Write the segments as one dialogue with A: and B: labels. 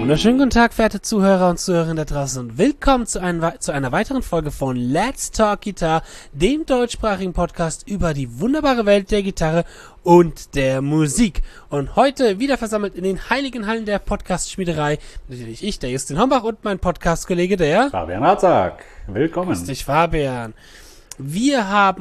A: Wunderschönen guten Tag, verehrte Zuhörer und Zuhörerinnen da draußen und willkommen zu einer weiteren Folge von Let's Talk Guitar, dem deutschsprachigen Podcast über die wunderbare Welt der Gitarre und der Musik. Und heute wieder versammelt in den heiligen Hallen der Podcast-Schmiederei, natürlich ich, der Justin Hombach und mein Podcast-Kollege, der
B: Fabian Ratzak. Willkommen.
A: Grüß dich, Fabian. Wir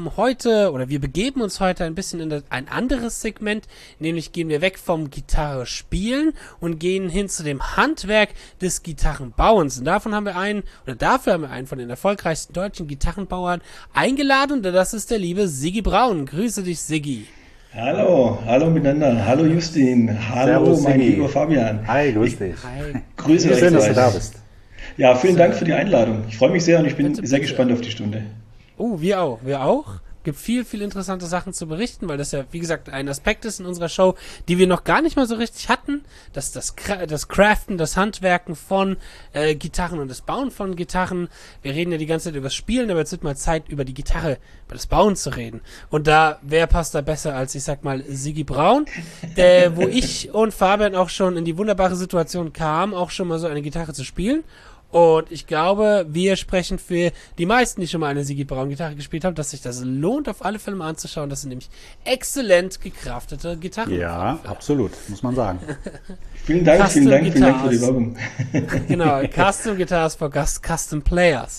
A: begeben uns heute ein bisschen in ein anderes Segment, nämlich gehen wir weg vom Gitarre spielen und gehen hin zu dem Handwerk des Gitarrenbauens. Und dafür haben wir einen von den erfolgreichsten deutschen Gitarrenbauern eingeladen, und das ist der liebe Siggi Braun. Grüße dich, Siggi.
C: Hallo miteinander. Hallo Justin. Hallo,
B: Servus,
C: mein
B: Siggi.
C: Lieber Fabian.
B: Hi, grüß dich.
A: Hi.
C: Grüße euch.
B: Schön, dass du da bist.
C: Ja, vielen Dank für die Einladung. Ich freue mich sehr und ich bin
A: Bitte,
C: sehr
A: bitte.
C: gespannt auf die Stunde.
A: Wir auch. Gibt viel interessante Sachen zu berichten, weil das ja, wie gesagt, ein Aspekt ist in unserer Show, die wir noch gar nicht mal so richtig hatten. Das Craften, das Handwerken von Gitarren und das Bauen von Gitarren. Wir reden ja die ganze Zeit über das Spielen, aber jetzt wird mal Zeit, über die Gitarre, über das Bauen zu reden. Und wer passt da besser als, ich sag mal, Siggi Braun, wo ich und Fabian auch schon in die wunderbare Situation kamen, auch schon mal so eine Gitarre zu spielen. Und ich glaube, wir sprechen für die meisten, die schon mal eine Siggi Braun Gitarre gespielt haben, dass sich das lohnt, auf alle Fälle mal anzuschauen. Das sind nämlich exzellent gecraftete Gitarren.
B: Ja, absolut, muss man sagen.
C: Vielen Dank für die Werbung.
A: Genau, Custom Guitars for Custom Players.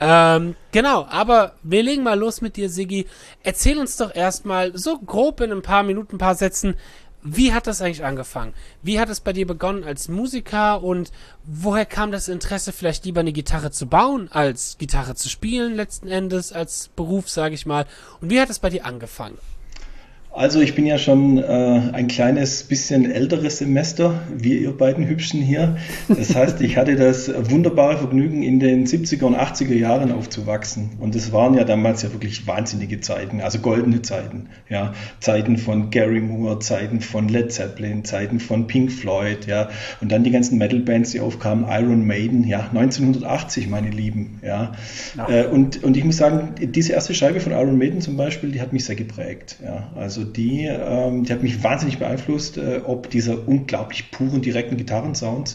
A: Genau, aber wir legen mal los mit dir, Siggi. Erzähl uns doch erstmal so grob in ein paar Minuten, ein paar Sätzen, wie hat das eigentlich angefangen? Wie hat es bei dir begonnen als Musiker und woher kam das Interesse, vielleicht lieber eine Gitarre zu bauen, als Gitarre zu spielen, letzten Endes, als Beruf, sage ich mal? Und wie hat es bei dir angefangen?
C: Also ich bin ja schon ein kleines bisschen älteres Semester, wie ihr beiden Hübschen hier. Das heißt, ich hatte das wunderbare Vergnügen, in den 70er und 80er Jahren aufzuwachsen. Und das waren ja damals ja wirklich wahnsinnige Zeiten, also goldene Zeiten. Ja, Zeiten von Gary Moore, Zeiten von Led Zeppelin, Zeiten von Pink Floyd, ja, und dann die ganzen Metal-Bands, die aufkamen, Iron Maiden, ja, 1980, meine Lieben, ja. Und ich muss sagen, diese erste Scheibe von Iron Maiden zum Beispiel, die hat mich sehr geprägt, ja. Also die hat mich wahnsinnig beeinflusst, ob dieser unglaublich puren, direkten Gitarrensounds.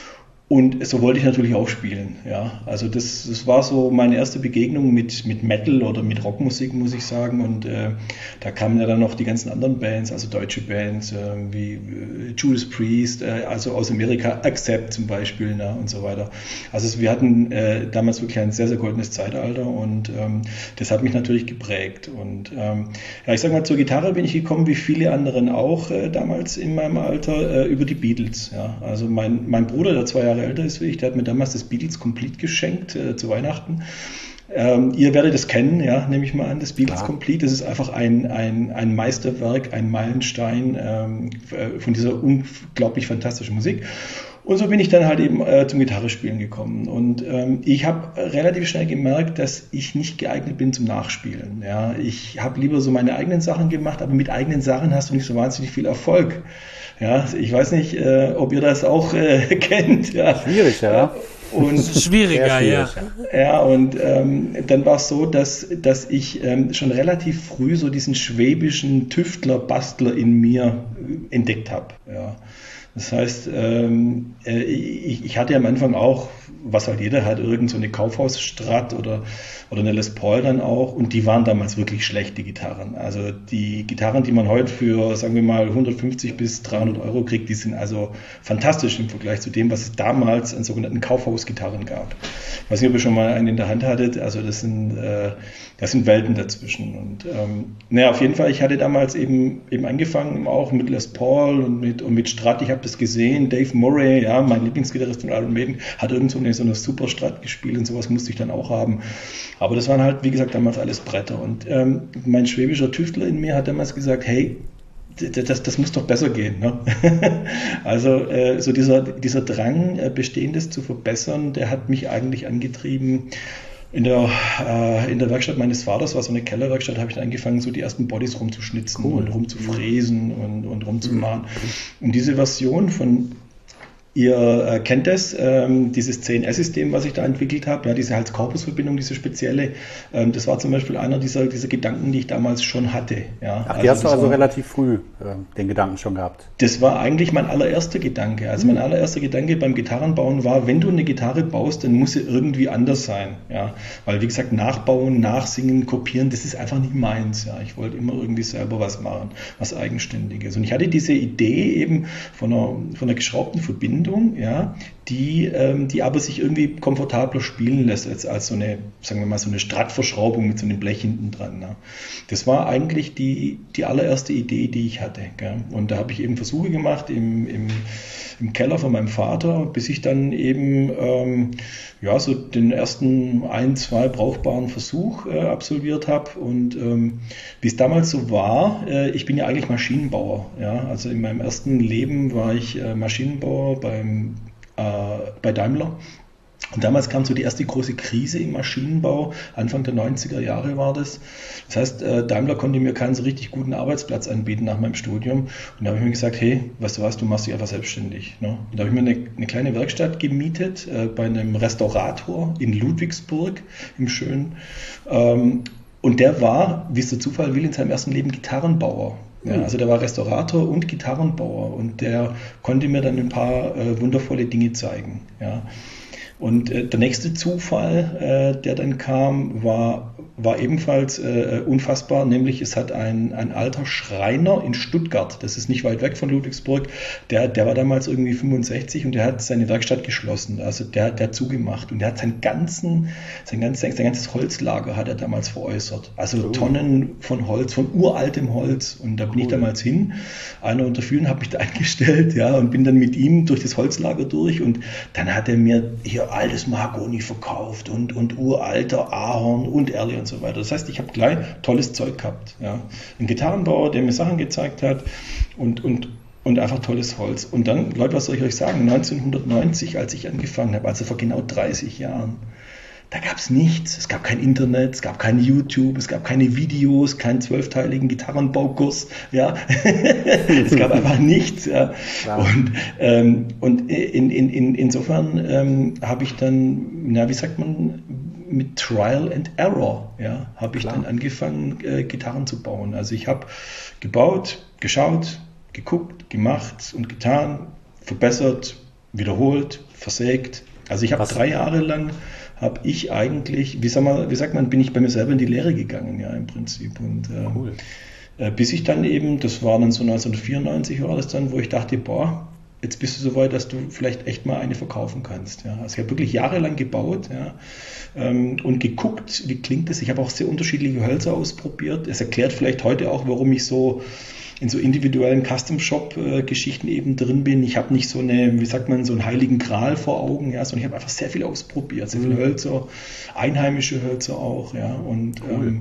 C: Und so wollte ich natürlich auch spielen. Ja. Also das war so meine erste Begegnung mit Metal oder mit Rockmusik, muss ich sagen. Und da kamen ja dann noch die ganzen anderen Bands, also deutsche Bands wie Judas Priest, also aus Amerika, Accept zum Beispiel, und so weiter. Also wir hatten damals wirklich ein sehr, sehr goldenes Zeitalter und das hat mich natürlich geprägt. Und ich sag mal, zur Gitarre bin ich gekommen, wie viele anderen auch damals in meinem Alter, über die Beatles. Ja. Also mein Bruder, der 2 Jahre älter ist wie ich, der hat mir damals das Beatles Complete geschenkt zu Weihnachten. Ihr werdet es kennen, ja, nehme ich mal an, das Beatles Complete. Das ist einfach ein Meisterwerk, ein Meilenstein von dieser unglaublich fantastischen Musik. Und so bin ich dann halt eben zum Gitarrespielen gekommen. Und ich habe relativ schnell gemerkt, dass ich nicht geeignet bin zum Nachspielen. Ja. Ich habe lieber so meine eigenen Sachen gemacht, aber mit eigenen Sachen hast du nicht so wahnsinnig viel Erfolg. Ja, ich weiß nicht, ob ihr das auch kennt. Ja.
B: Schwierig, ja.
A: Und schwieriger, ja.
C: Ja, und dann war es so, dass ich schon relativ früh so diesen schwäbischen Tüftler, Bastler in mir entdeckt habe. Ja. Das heißt, ich hatte am Anfang auch, was halt jeder hat, irgend so eine Kaufhaus-Strat oder eine Les Paul dann auch, und die waren damals wirklich schlechte Gitarren. Also die Gitarren, die man heute für, sagen wir mal, 150 bis 300 Euro kriegt, die sind also fantastisch im Vergleich zu dem, was es damals an sogenannten Kaufhausgitarren gab. Ich weiß nicht, ob ihr schon mal einen in der Hand hattet, also das sind Welten dazwischen. Und auf jeden Fall, ich hatte damals eben angefangen, auch mit Les Paul und mit Strat. Ich habe das gesehen, Dave Murray, ja, mein Lieblingsgitarrist von Iron Maiden, hat irgend so eine Super Strat gespielt und sowas musste ich dann auch haben. Aber das waren halt, wie gesagt, damals alles Bretter. Und mein schwäbischer Tüftler in mir hat damals gesagt, hey, das muss doch besser gehen. Ne? Also so dieser Drang, Bestehendes zu verbessern, der hat mich eigentlich angetrieben. In der Werkstatt meines Vaters, war so eine Kellerwerkstatt, habe ich dann angefangen, so die ersten Bodies rumzuschnitzen und rumzufräsen und rumzumachen. Und diese Version von Ihr kennt das, dieses CNS-System, was ich da entwickelt habe, ja, diese Hals-Korpus-Verbindung, diese spezielle, das war zum Beispiel einer dieser Gedanken, die ich damals schon hatte. Ja.
B: Ach, die hast du also relativ früh den Gedanken schon gehabt?
C: Das war eigentlich mein allererster Gedanke. Also mein allererster Gedanke beim Gitarrenbauen war, wenn du eine Gitarre baust, dann muss sie irgendwie anders sein. Ja. Weil, wie gesagt, nachbauen, nachsingen, kopieren, das ist einfach nicht meins. Ja. Ich wollte immer irgendwie selber was machen, was Eigenständiges. Und ich hatte diese Idee eben von einer geschraubten Verbindung, ja, die aber sich irgendwie komfortabler spielen lässt als so eine, sagen wir mal, so eine Strat-Verschraubung mit so einem Blech hinten dran. Ne? Das war eigentlich die allererste Idee, die ich hatte. Gell? Und da habe ich eben Versuche gemacht im Keller von meinem Vater, bis ich dann eben so den ersten 1, 2 brauchbaren Versuch absolviert habe. Und wie es damals so war, ich bin ja eigentlich Maschinenbauer. Ja? Also in meinem ersten Leben war ich Maschinenbauer bei Daimler. Und damals kam so die erste große Krise im Maschinenbau, Anfang der 90er Jahre war das. Das heißt, Daimler konnte mir keinen so richtig guten Arbeitsplatz anbieten nach meinem Studium. Und da habe ich mir gesagt, hey, weißt du was, du machst dich einfach selbstständig. Ne? Und da habe ich mir eine kleine Werkstatt gemietet bei einem Restaurator in Ludwigsburg im Schönen. Und der war, wie es der Zufall will, in seinem ersten Leben Gitarrenbauer. Ja, also der war Restaurator und Gitarrenbauer und der konnte mir dann ein paar wundervolle Dinge zeigen. Ja. Und der nächste Zufall, der dann kam, war ebenfalls unfassbar, nämlich es hat ein alter Schreiner in Stuttgart, das ist nicht weit weg von Ludwigsburg, der war damals irgendwie 65 und der hat seine Werkstatt geschlossen, also der hat zugemacht und der hat sein ganzes Holzlager hat er damals veräußert, also Tonnen von Holz, von uraltem Holz und da bin ich damals hin, einer unter vielen, habe mich da eingestellt, ja, und bin dann mit ihm durch das Holzlager durch und dann hat er mir hier altes Mahagoni verkauft und uralter Ahorn und Erle und so weiter. Das heißt, ich habe gleich tolles Zeug gehabt. Ja. Ein Gitarrenbauer, der mir Sachen gezeigt hat und einfach tolles Holz. Und dann, Leute, was soll ich euch sagen, 1990, als ich angefangen habe, also vor genau 30 Jahren, da gab es nichts. Es gab kein Internet, es gab kein YouTube, es gab keine Videos, keinen 12-teiligen Gitarrenbaukurs. Ja. Es gab einfach nichts. Ja. Wow. Und insofern habe ich dann, wie sagt man, mit Trial and Error, ja, habe ich dann angefangen, Gitarren zu bauen. Also ich habe gebaut, geschaut, geguckt, gemacht und getan, verbessert, wiederholt, versägt. Also ich habe 3 Jahre lang habe ich eigentlich, wie sagt man, bin ich bei mir selber in die Lehre gegangen, ja, im Prinzip. Und cool. Bis ich dann eben, das war dann so 1994 war das dann, wo ich dachte, boah, jetzt bist du so weit, dass du vielleicht echt mal eine verkaufen kannst. Ja. Also ich habe wirklich jahrelang gebaut, ja, und geguckt, wie klingt das. Ich habe auch sehr unterschiedliche Hölzer ausprobiert. Es erklärt vielleicht heute auch, warum ich so in so individuellen Custom-Shop-Geschichten eben drin bin. Ich habe nicht so eine, wie sagt man, so einen heiligen Gral vor Augen, ja, sondern ich habe einfach sehr viel ausprobiert, sehr viele Hölzer, einheimische Hölzer auch, ja, und cool.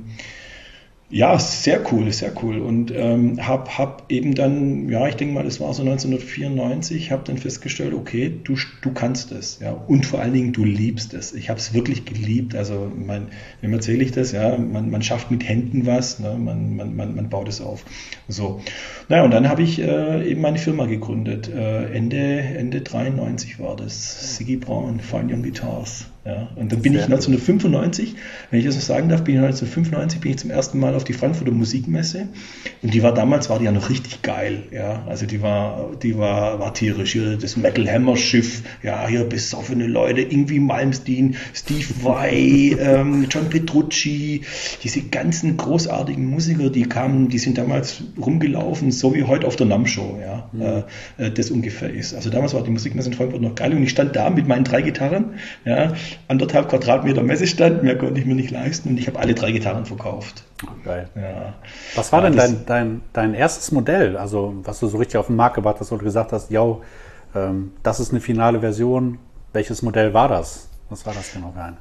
C: Ja, sehr cool, sehr cool. Und hab eben dann, ja, ich denke mal, das war so 1994, habe dann festgestellt, okay, du kannst es, ja, und vor allen Dingen, du liebst es. Ich habe es wirklich geliebt. Also, wem erzähle ich das? Ja, man schafft mit Händen was, ne? Man baut es auf. So, naja, und dann habe ich eben meine Firma gegründet. Ende 93 war das. Sigi Braun, Fine Young Guitars. Ja, und dann bin ich 1995, wenn ich das noch sagen darf, bin ich zum ersten Mal auf die Frankfurter Musikmesse und damals war die ja noch richtig geil, ja, also die war tierisch, hier das Metal Hammer Schiff, ja, hier besoffene Leute, Yngwie Malmsteen, Steve Vai, John Petrucci, diese ganzen großartigen Musiker, die sind damals rumgelaufen, so wie heute auf der NAMM Show, ja, das ungefähr ist. Also damals war die Musikmesse in Frankfurt noch geil und ich stand da mit meinen 3 Gitarren, ja, 1,5 Quadratmeter Messestand, mehr konnte ich mir nicht leisten und ich habe alle 3 Gitarren verkauft.
B: Geil.
C: Ja.
B: Was war denn dein erstes Modell, also was du so richtig auf den Markt gebracht hast, wo du gesagt hast, ja, das ist eine finale Version, welches Modell war das? Was war das genau für ein?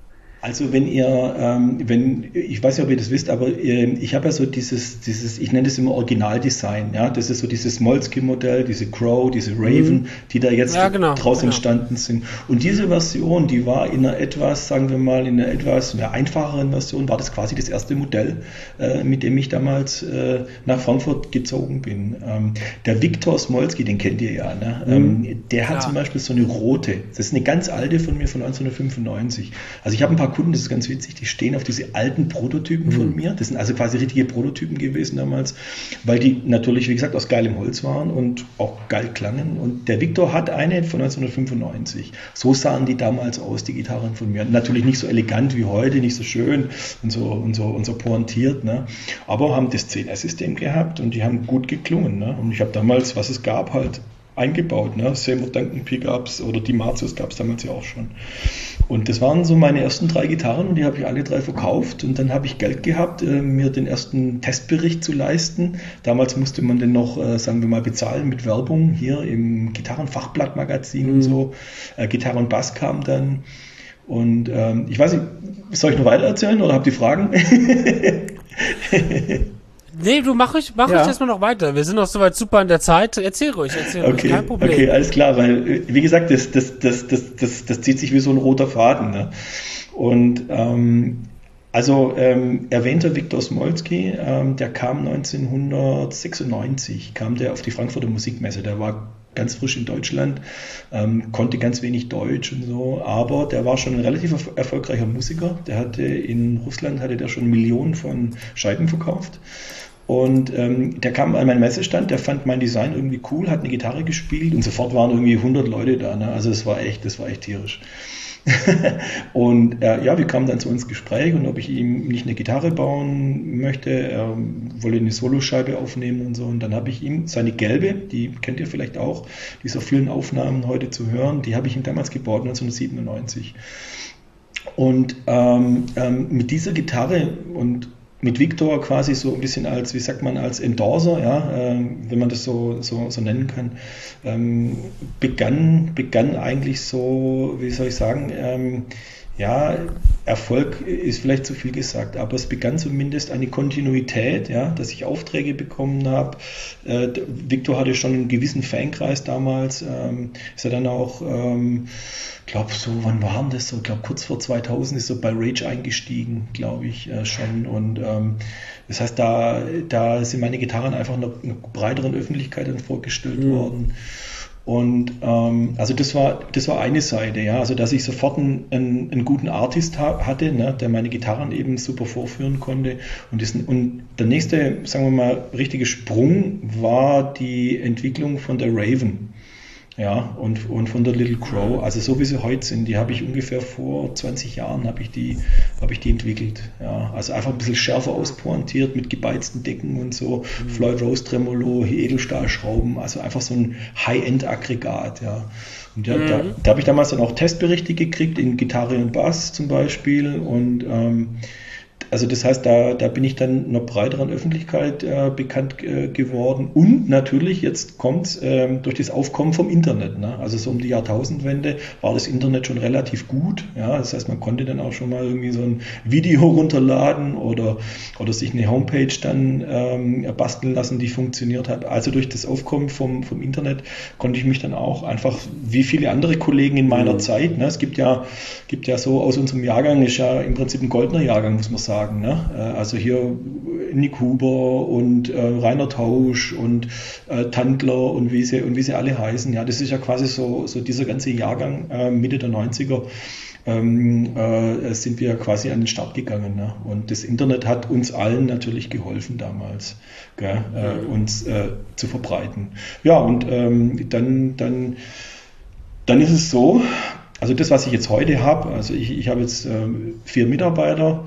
C: Also ich weiß nicht, ob ihr das wisst, aber ich habe ja so dieses, ich nenne das immer Originaldesign, ja, das ist so dieses Moleskine-Modell, diese Crow, diese Raven, die da jetzt draus entstanden sind. Und diese Version, die war in einer etwas, sagen wir mal, in einer etwas einfacheren Version, war das quasi das erste Modell, mit dem ich damals nach Frankfurt gezogen bin. Der Viktor Smolski, den kennt ihr ja, ne? Der hat zum Beispiel so eine rote, das ist eine ganz alte von mir von 1995. Also ich habe ein paar Kunden, das ist ganz witzig, die stehen auf diese alten Prototypen von mir. Das sind also quasi richtige Prototypen gewesen damals, weil die natürlich, wie gesagt, aus geilem Holz waren und auch geil klangen. Und der Viktor hat eine von 1995. So sahen die damals aus, die Gitarren von mir. Natürlich nicht so elegant wie heute, nicht so schön und so pointiert, ne? Aber haben das CNS-System gehabt und die haben gut geklungen. Ne? Und ich habe damals, was es gab, halt eingebaut. Ne? Seymour Duncan Pickups oder die Martius gab es damals ja auch schon. Und das waren so meine ersten 3 Gitarren und die habe ich alle 3 verkauft. Und dann habe ich Geld gehabt, mir den ersten Testbericht zu leisten. Damals musste man den noch, sagen wir mal, bezahlen mit Werbung hier im Gitarrenfachblattmagazin und so. Gitarre und Bass kam dann. Und ich weiß nicht, soll ich noch weiter erzählen oder habt ihr Fragen?
A: Nee, mach ich erstmal noch weiter. Wir sind noch soweit super in der Zeit. Erzähl ruhig, kein Problem.
C: Okay, alles klar, weil, wie gesagt, das zieht sich wie so ein roter Faden. Ne? Und erwähnter Viktor Smolski, der kam 1996, kam der auf die Frankfurter Musikmesse. Der war ganz frisch in Deutschland, konnte ganz wenig Deutsch und so, aber der war schon ein relativ erfolgreicher Musiker. In Russland hatte der schon Millionen von Scheiben verkauft. Und der kam an meinen Messestand, der fand mein Design irgendwie cool, hat eine Gitarre gespielt und sofort waren irgendwie 100 Leute da. Ne? Also das war echt tierisch. Und wir kamen dann zu uns ins Gespräch und ob ich ihm nicht eine Gitarre bauen möchte, er wolle eine Soloscheibe aufnehmen und so. Und dann habe ich ihm seine gelbe, die kennt ihr vielleicht auch, die ist auf vielen Aufnahmen heute zu hören, die habe ich ihm damals gebaut, 1997. Und mit dieser Gitarre und mit Viktor quasi so ein bisschen als, wie sagt man, als Endorser, ja, wenn man das so nennen kann, begann eigentlich so, wie soll ich sagen, Erfolg ist vielleicht zu viel gesagt, aber es begann zumindest eine Kontinuität, ja, dass ich Aufträge bekommen habe. Viktor hatte schon einen gewissen Fankreis damals, ist er dann auch, wann war das so? Ich glaube, kurz vor 2000 ist so bei Rage eingestiegen, glaube ich, schon. Und das heißt, da sind meine Gitarren einfach einer breiteren Öffentlichkeit dann vorgestellt worden. Und also das war eine Seite, ja, also dass ich sofort einen guten Artist hatte, ne, der meine Gitarren eben super vorführen konnte. Und der nächste, sagen wir mal, richtige Sprung war die Entwicklung von der Raven. Ja, und von der Little Crow, also so wie sie heute sind, die habe ich ungefähr vor 20 Jahren habe ich die entwickelt. Ja, also einfach ein bisschen schärfer auspointiert mit gebeizten Decken und so, Floyd Rose Tremolo, Edelstahlschrauben, also einfach so ein High-End-Aggregat, ja. Und da habe ich damals dann auch Testberichte gekriegt in Gitarre und Bass zum Beispiel und also das heißt, da bin ich dann einer breiteren Öffentlichkeit bekannt geworden und natürlich, jetzt kommt durch das Aufkommen vom Internet. Ne? Also so um die Jahrtausendwende war das Internet schon relativ gut. Ja? Das heißt, man konnte dann auch schon mal irgendwie so ein Video runterladen oder sich eine Homepage dann basteln lassen, die funktioniert hat. Also durch das Aufkommen vom Internet konnte ich mich dann auch einfach, wie viele andere Kollegen in meiner Zeit, ne? Es gibt ja so aus unserem Jahrgang, ist ja im Prinzip ein goldener Jahrgang, muss man sagen. Ne? Also hier Nick Huber und Rainer Tausch und Tandler und wie sie alle heißen. Ja, das ist ja quasi so dieser ganze Jahrgang Mitte der 90er sind wir quasi an den Start gegangen. Ne? Und das Internet hat uns allen natürlich geholfen damals, uns zu verbreiten. Ja, und dann ist es so, also das, was ich jetzt heute habe, also ich habe jetzt 4 Mitarbeiter,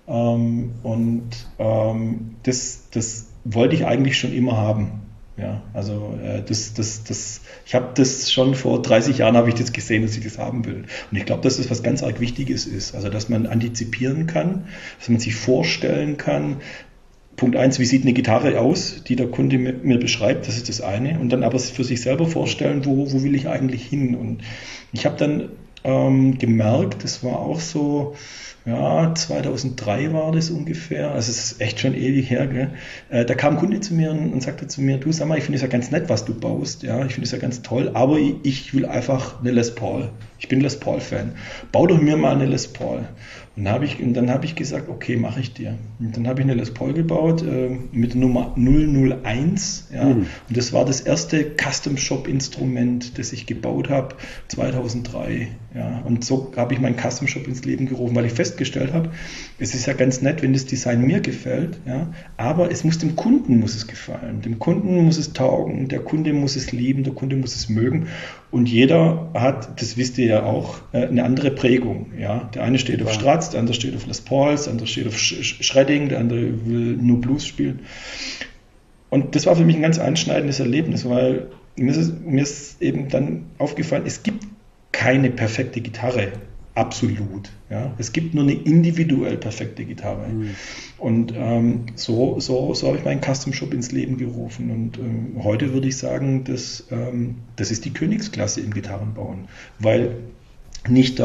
C: das wollte ich eigentlich schon immer haben. Ja, also ich habe das schon vor 30 Jahren habe ich das gesehen, dass ich das haben will. Und ich glaube, dass das was ganz arg Wichtiges ist. Also, dass man antizipieren kann, dass man sich vorstellen kann. Punkt 1, wie sieht eine Gitarre aus, die der Kunde mir beschreibt, das ist das eine. Und dann aber für sich selber vorstellen, wo will ich eigentlich hin. Und ich habe dann gemerkt, das war auch so, ja, 2003 war das ungefähr, also es ist echt schon ewig her, gell? Da kam ein Kunde zu mir und sagte zu mir, du sag mal, ich finde es ja ganz nett, was du baust, ja, ich finde es ja ganz toll, aber ich will einfach eine Les Paul. Ich bin Les Paul-Fan. Bau doch mir mal eine Les Paul. Und dann habe ich gesagt, okay, mache ich dir. Und dann habe ich eine Les Paul gebaut mit der Nummer 001. Ja. Und das war das erste Custom-Shop-Instrument, das ich gebaut habe, 2003. Ja. Und so habe ich meinen Custom-Shop ins Leben gerufen, weil ich festgestellt habe, es ist ja ganz nett, wenn das Design mir gefällt, ja, aber dem Kunden muss es gefallen. Dem Kunden muss es taugen, der Kunde muss es lieben, der Kunde muss es mögen. Und jeder hat, das wisst ihr ja auch, eine andere Prägung. Ja. Der eine steht auf Strats, der andere steht auf Les Pauls, der andere steht auf Shredding, der andere will nur Blues spielen. Und das war für mich ein ganz einschneidendes Erlebnis, weil mir ist eben dann aufgefallen, es gibt keine perfekte Gitarre. Absolut. Ja. Es gibt nur eine individuell perfekte Gitarre. Und so habe ich meinen Custom Shop ins Leben gerufen. Und heute würde ich sagen, das ist die Königsklasse im Gitarrenbauen. Weil nicht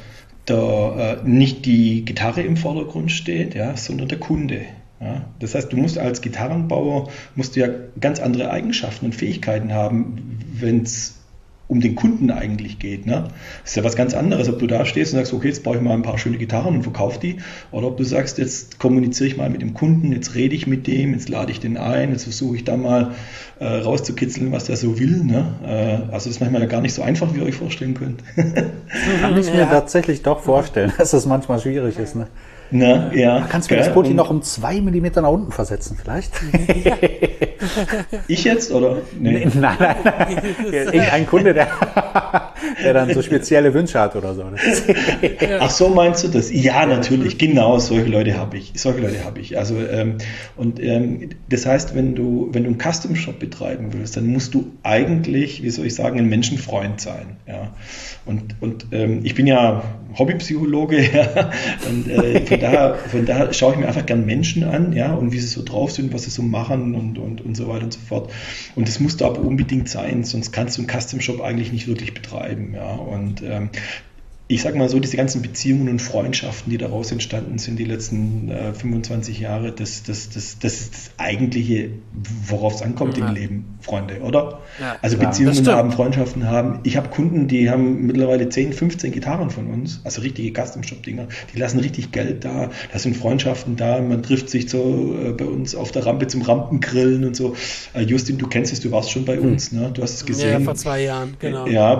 C: nicht die Gitarre im Vordergrund steht, ja, sondern der Kunde. Ja. Das heißt, du musst als Gitarrenbauer ja ganz andere Eigenschaften und Fähigkeiten haben, wenn es um den Kunden eigentlich geht. Ne? Das ist ja was ganz anderes, ob du da stehst und sagst, okay, jetzt brauche ich mal ein paar schöne Gitarren und verkaufe die, oder ob du sagst, jetzt kommuniziere ich mal mit dem Kunden, jetzt rede ich mit dem, jetzt lade ich den ein, jetzt versuche ich da mal rauszukitzeln, was der so will. Ne? Also das ist manchmal gar nicht so einfach, wie ihr euch vorstellen könnt.
B: Kann ich mir tatsächlich doch vorstellen, dass das manchmal schwierig ist. Ne?
C: Na, ja.
B: Kannst du mir das Pulti noch um 2 Millimeter nach unten versetzen vielleicht?
C: Ja. Ich jetzt, oder?
B: Nee. Nein. Irgendein Kunde, der dann so spezielle Wünsche hat oder so.
C: Ach so, meinst du das? Ja, natürlich, genau, solche Leute habe ich. Also, das heißt, wenn du einen Custom Shop betreiben willst, dann musst du eigentlich, wie soll ich sagen, ein Menschenfreund sein. Ja. Und ich bin ja Hobbypsychologe, ja, und von daher schaue ich mir einfach gern Menschen an, ja, und wie sie so drauf sind, was sie so machen und so weiter und so fort. Und das muss da aber unbedingt sein, sonst kannst du einen Custom Shop eigentlich nicht wirklich betreiben, ja. Und ich sag mal so, diese ganzen Beziehungen und Freundschaften, die daraus entstanden sind, die letzten 25 Jahre, das ist das Eigentliche, worauf es ankommt im Leben, Freunde, oder? Ja, also Beziehungen haben, Freundschaften haben. Ich habe Kunden, die haben mittlerweile 10, 15 Gitarren von uns, also richtige Custom-Shop-Dinger, die lassen richtig Geld da, da sind Freundschaften da, man trifft sich so bei uns auf der Rampe zum Rampengrillen und so. Justin, du kennst es, du warst schon bei uns, ne? Du hast es gesehen.
A: Ja, vor 2 Jahren, genau.
C: Ja,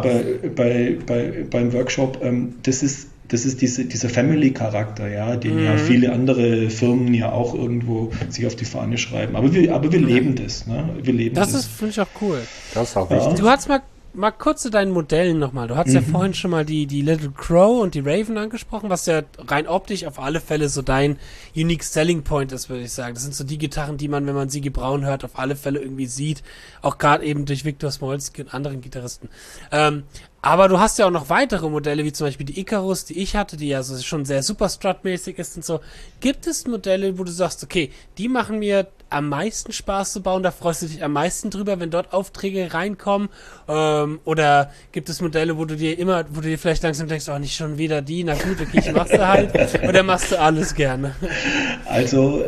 C: beim Workshop, das ist dieser Family-Charakter, ja, den ja viele andere Firmen ja auch irgendwo sich auf die Fahne schreiben. Aber wir leben das, ne? Wir leben das.
A: Das finde ich auch cool.
B: Das ist auch wichtig.
A: Du hast mal kurz zu deinen Modellen nochmal. Du hast ja vorhin schon mal die Little Crow und die Raven angesprochen, was ja rein optisch auf alle Fälle so dein Unique Selling Point ist, würde ich sagen. Das sind so die Gitarren, die man, wenn man Sigi Braun hört, auf alle Fälle irgendwie sieht. Auch gerade eben durch Viktor Smolski und anderen Gitarristen. Aber du hast ja auch noch weitere Modelle, wie zum Beispiel die Icarus, die ich hatte, die ja so schon sehr Superstrut-mäßig ist und so. Gibt es Modelle, wo du sagst, okay, die machen mir am meisten Spaß zu bauen, da freust du dich am meisten drüber, wenn dort Aufträge reinkommen? Oder gibt es Modelle, wo du dir vielleicht langsam denkst, oh, nicht schon wieder die, na gut, okay, ich mach's halt. Oder machst du alles gerne?
C: Also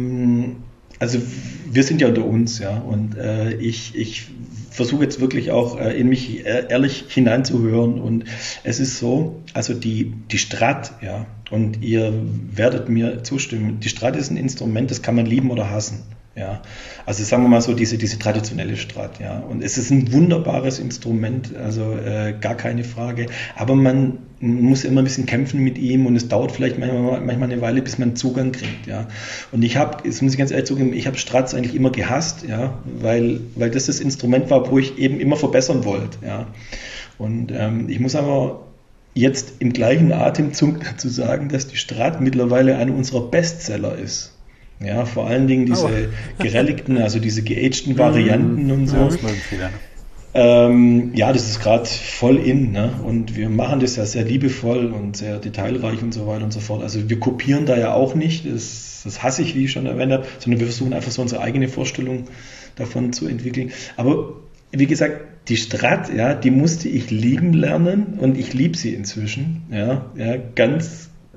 C: wir sind ja unter uns, ja, und ich versuche jetzt wirklich auch in mich ehrlich hineinzuhören, und es ist so, also die Strat, ja, und ihr werdet mir zustimmen, die Strat ist ein Instrument, das kann man lieben oder hassen. Ja, also sagen wir mal so diese traditionelle Strat, ja, und es ist ein wunderbares Instrument, also gar keine Frage, aber man muss immer ein bisschen kämpfen mit ihm, und es dauert vielleicht manchmal eine Weile, bis man Zugang kriegt, ja. Und das muss ich ganz ehrlich zugeben, ich habe Strats eigentlich immer gehasst, ja, weil das Instrument war, wo ich eben immer verbessern wollte, ja. Und ich muss aber jetzt im gleichen Atemzug dazu sagen, dass die Strat mittlerweile einer unserer Bestseller ist. Ja, vor allen Dingen diese gerelligten, also diese geagten Varianten und so. Ja, das mögen viele, ne? Ja, das ist gerade voll in, ne? Und wir machen das ja sehr liebevoll und sehr detailreich und so weiter und so fort. Also wir kopieren da ja auch nicht, das hasse ich, wie ich schon erwähnt habe, sondern wir versuchen einfach so unsere eigene Vorstellung davon zu entwickeln. Aber wie gesagt, die Strat, ja, die musste ich lieben lernen, und ich liebe sie inzwischen, ja, ganz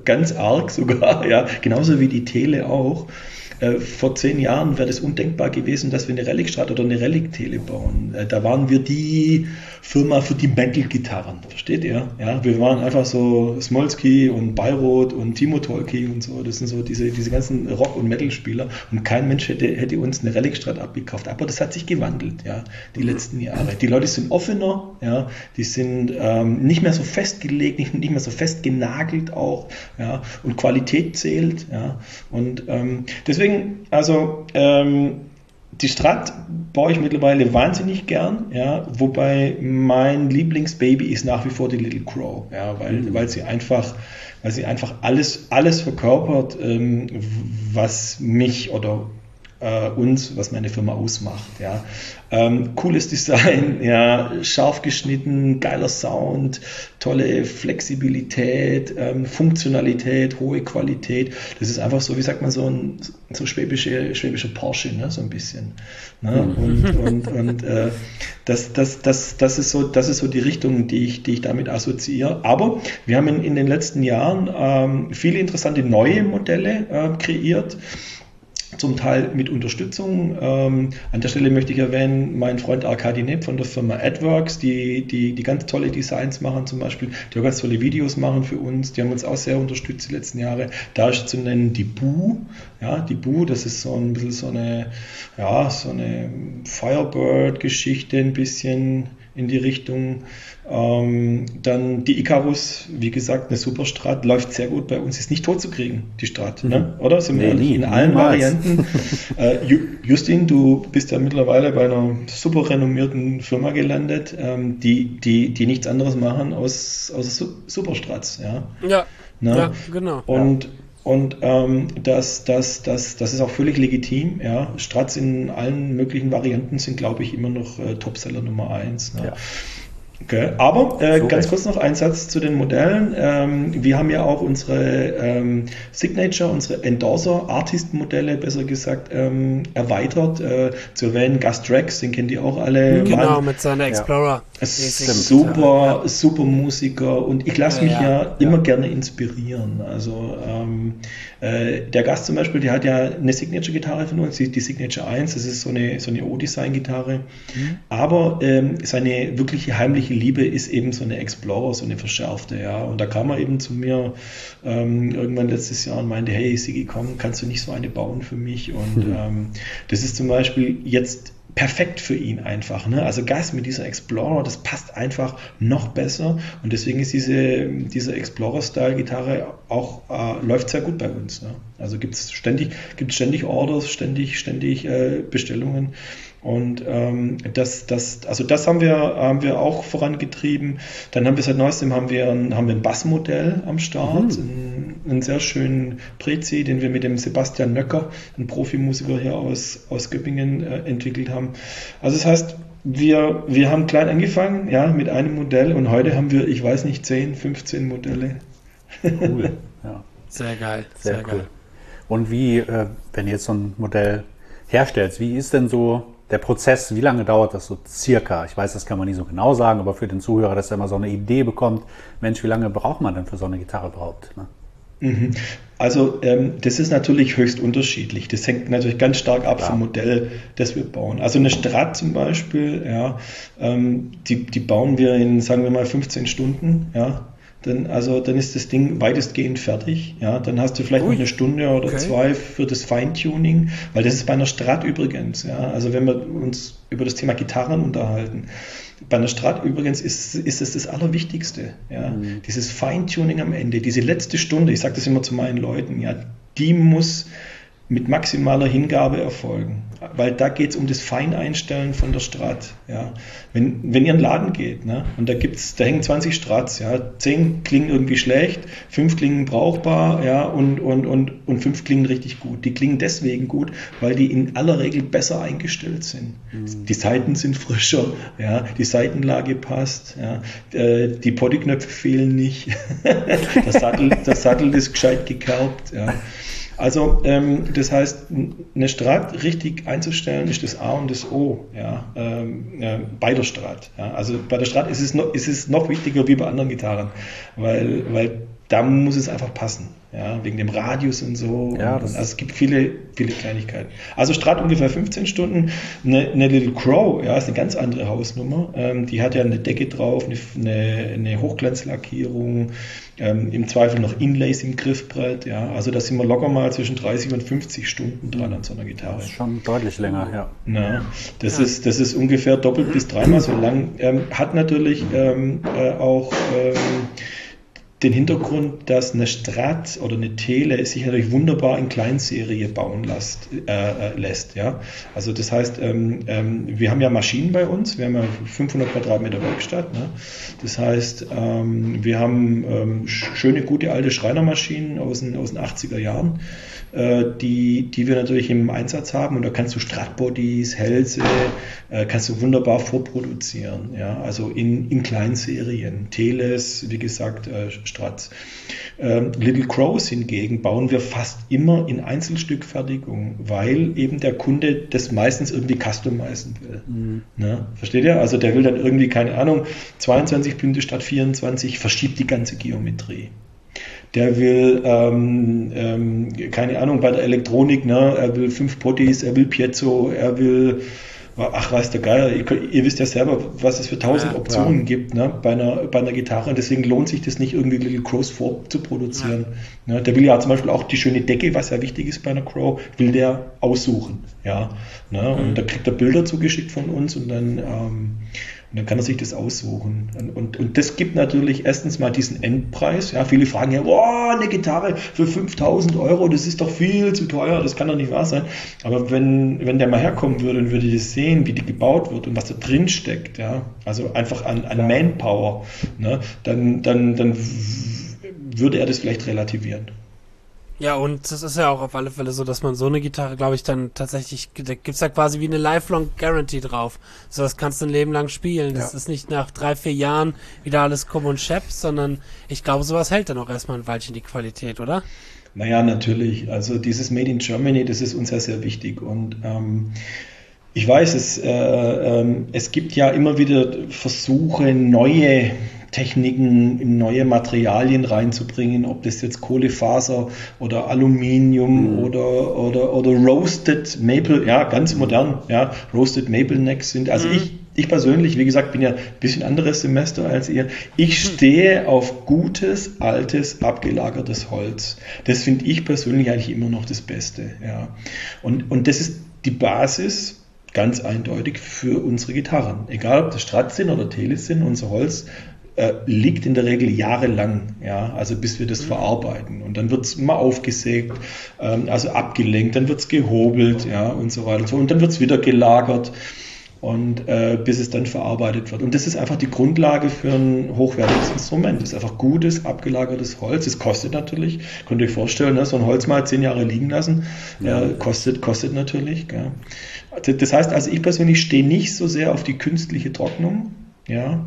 C: ganz arg sogar, ja, genauso wie die Tele auch. Vor 10 Jahren wäre das undenkbar gewesen, dass wir eine Relic-Strat oder eine Relic-Tele bauen. Da waren wir die Firma für die Metal-Gitarren, versteht ihr? Ja, wir waren einfach so Smolsky und Bayreuth und Timo Tolki und so. Das sind so diese ganzen Rock- und Metal-Spieler. Und kein Mensch hätte uns eine Relic-Strat abgekauft. Aber das hat sich gewandelt, ja, die letzten Jahre. Die Leute sind offener, ja, die sind nicht mehr so festgelegt, nicht mehr so festgenagelt auch, ja, und Qualität zählt, ja. Und deswegen, also die Strat baue ich mittlerweile wahnsinnig gern, ja, wobei mein Lieblingsbaby ist nach wie vor die Little Crow, ja, weil sie einfach alles verkörpert, was mich oder uns, was meine Firma ausmacht, ja. Cooles Design, ja, scharf geschnitten, geiler Sound, tolle Flexibilität, Funktionalität, hohe Qualität. Das ist einfach so, wie sagt man, so schwäbischer Porsche, ne, so ein bisschen. Ne? Und das ist so die Richtung, die ich damit assoziiere. Aber wir haben in den letzten Jahren viele interessante neue Modelle kreiert. Zum Teil mit Unterstützung. An der Stelle möchte ich erwähnen, mein Freund Arkadi Nepp von der Firma AdWorks, die ganz tolle Designs machen zum Beispiel, die auch ganz tolle Videos machen für uns. Die haben uns auch sehr unterstützt die letzten Jahre. Da ist zu nennen die Bu. Ja, die Bu, das ist so ein bisschen so eine Firebird-Geschichte ein bisschen in die Richtung. Dann die Icarus, wie gesagt, eine super Strat, läuft sehr gut bei uns, ist nicht tot zu kriegen, die Strat, ne? Oder? Sind wir ehrlich? In allen Varianten. Justin, du bist ja mittlerweile bei einer super renommierten Firma gelandet, die nichts anderes machen aus Superstrats, ja?
A: Ja,
C: ne?
A: Ja, genau.
C: Und das ist auch völlig legitim. Ja. Strats in allen möglichen Varianten sind, glaube ich, immer noch Topseller Nummer 1. Ne? Ja. Okay. Aber ganz kurz noch ein Satz zu den Modellen. Wir haben ja auch unsere Signature, unsere Endorser-Artist-Modelle, besser gesagt, erweitert. Zu erwähnen, Gus Drax, den kennt ihr auch alle.
A: Genau, mit seiner Explorer.
C: Super Musiker, und ich lasse mich immer gerne inspirieren. Also der Gast zum Beispiel, der hat ja eine Signature-Gitarre von uns, die Signature 1, das ist so eine O-Design-Gitarre, aber seine wirkliche heimliche Liebe ist eben so eine Explorer, so eine verschärfte, ja, und da kam er eben zu mir irgendwann letztes Jahr und meinte, hey Sigi, komm, kannst du nicht so eine bauen für mich? Und das ist zum Beispiel jetzt perfekt für ihn einfach, ne? Also Gas mit dieser Explorer, das passt einfach noch besser, und deswegen ist diese Explorer-Style-Gitarre auch läuft sehr gut bei uns, ne? Also gibt's ständig Orders, ständig Bestellungen, und das haben wir auch vorangetrieben. Dann haben wir seit neuestem ein Bassmodell am Start, einen sehr schönen Prezi, den wir mit dem Sebastian Nöcker, ein Profimusiker hier aus Göppingen, entwickelt haben. Also das heißt, wir haben klein angefangen, ja, mit einem Modell, und heute haben wir, ich weiß nicht, 10, 15 Modelle.
B: Cool, ja.
A: Sehr geil.
B: Sehr cool. Geil. Und wie, wenn du jetzt so ein Modell herstellst, wie ist denn so der Prozess, wie lange dauert das so circa? Ich weiß, das kann man nicht so genau sagen, aber für den Zuhörer, dass er mal so eine Idee bekommt, Mensch, wie lange braucht man denn für so eine Gitarre überhaupt? Ne?
C: Also das ist natürlich höchst unterschiedlich. Das hängt natürlich ganz stark ab vom Modell, das wir bauen. Also eine Strat zum Beispiel, ja, die bauen wir in, sagen wir mal, 15 Stunden, ja. Dann ist das Ding weitestgehend fertig. Ja, dann hast du vielleicht noch eine Stunde oder zwei für das Feintuning, weil das ist bei einer Strat übrigens. Ja, also wenn wir uns über das Thema Gitarren unterhalten, bei einer Strat übrigens ist es das Allerwichtigste. Ja, dieses Feintuning am Ende, diese letzte Stunde. Ich sage das immer zu meinen Leuten. Ja, die muss mit maximaler Hingabe erfolgen, weil da geht es um das Feineinstellen von der Strat. Ja. Wenn ihr in den Laden geht, ne, und da hängen 20 Strats, ja, 10 klingen irgendwie schlecht, 5 klingen brauchbar, ja, und 5 klingen richtig gut. Die klingen deswegen gut, weil die in aller Regel besser eingestellt sind. Die Saiten sind frischer, ja, die Saitenlage passt, ja, die Bodyknöpfe fehlen nicht, der Sattel ist gescheit gekerbt, ja. Also das heißt, eine Strat richtig einzustellen ist das A und das O, ja, bei der Strat. Ja. Also bei der Strat ist es noch wichtiger wie bei anderen Gitarren, weil da muss es einfach passen, ja, wegen dem Radius und so.
B: Ja,
C: also es gibt viele Kleinigkeiten. Also Strat ungefähr 15 Stunden. Eine Little Crow, ja, ist eine ganz andere Hausnummer. Die hat ja eine Decke drauf, eine Hochglanzlackierung, im Zweifel noch Inlays im Griffbrett, ja. Also da sind wir locker mal zwischen 30 und 50 Stunden dran an so einer Gitarre.
B: Das ist schon deutlich länger, ja.
C: Na, das ist ungefähr doppelt bis dreimal so lang. Hat natürlich auch den Hintergrund, dass eine Strat oder eine Tele sich natürlich wunderbar in Kleinserie bauen lässt. Ja? Also das heißt, wir haben ja Maschinen bei uns, wir haben ja 500 Quadratmeter Werkstatt. Ne? Das heißt, wir haben schöne, gute alte Schreinermaschinen aus den 80er Jahren, die wir natürlich im Einsatz haben, und da kannst du Strat-Bodies, Hälse, kannst du wunderbar vorproduzieren, ja, also in Kleinserien, Teles, wie gesagt, Strats. Little Crows hingegen bauen wir fast immer in Einzelstückfertigung, weil eben der Kunde das meistens irgendwie customizen will. Ne? Versteht ihr? Also der will dann irgendwie, keine Ahnung, 22 Bünde statt 24, verschiebt die ganze Geometrie. Der will, keine Ahnung, bei der Elektronik, ne, er will 5 Potties, er will Piezo, er will, ach, weiß der Geier, ihr wisst ja selber, was es für 1000 Optionen gibt, ne, bei einer Gitarre, und deswegen lohnt sich das nicht, irgendwie Little Crows vorzuproduzieren. Ja. Ne, der will ja zum Beispiel auch die schöne Decke, was ja wichtig ist bei einer Crow, will der aussuchen, ja, ne, und da kriegt er Bilder zugeschickt von uns, und dann kann er sich das aussuchen. Und das gibt natürlich erstens mal diesen Endpreis. Ja, viele fragen ja, eine Gitarre für 5.000 Euro, das ist doch viel zu teuer, das kann doch nicht wahr sein. Aber wenn der mal herkommen würde und würde das sehen, wie die gebaut wird und was da drin steckt, ja, also einfach an Manpower, ne, dann würde er das vielleicht relativieren.
A: Ja, und es ist ja auch auf alle Fälle so, dass man so eine Gitarre, glaube ich, dann tatsächlich, da gibt's ja quasi wie eine Lifelong Guarantee drauf. So, das kannst du ein Leben lang spielen. Das ist nicht nach 3-4 Jahren wieder alles krumm und schepp, sondern ich glaube, sowas hält dann auch erstmal ein Weilchen die Qualität, oder?
C: Naja, natürlich. Also dieses Made in Germany, das ist uns ja sehr wichtig. Und ich weiß, es gibt ja immer wieder Versuche, neue Techniken, neue Materialien reinzubringen, ob das jetzt Kohlefaser oder Aluminium oder Roasted Maple, ja, ganz modern, ja, Roasted Maple Necks sind. Also ich persönlich, wie gesagt, bin ja ein bisschen anderes Semester als ihr. Ich stehe auf gutes, altes, abgelagertes Holz. Das finde ich persönlich eigentlich immer noch das Beste, ja. Und das ist die Basis, ganz eindeutig, für unsere Gitarren. Egal, ob das Strat sind oder Teles sind, unser Holz liegt in der Regel jahrelang, ja, also bis wir das verarbeiten. Und dann wird es mal aufgesägt, also abgelenkt, dann wird es gehobelt, ja, und so weiter. Und dann wird es wieder gelagert, und bis es dann verarbeitet wird. Und das ist einfach die Grundlage für ein hochwertiges Instrument. Das ist einfach gutes, abgelagertes Holz. Das kostet natürlich, könnt ihr euch vorstellen, ne? So ein Holz mal 10 Jahre liegen lassen, kostet natürlich. Gell? Das heißt also, ich persönlich stehe nicht so sehr auf die künstliche Trocknung. Ja.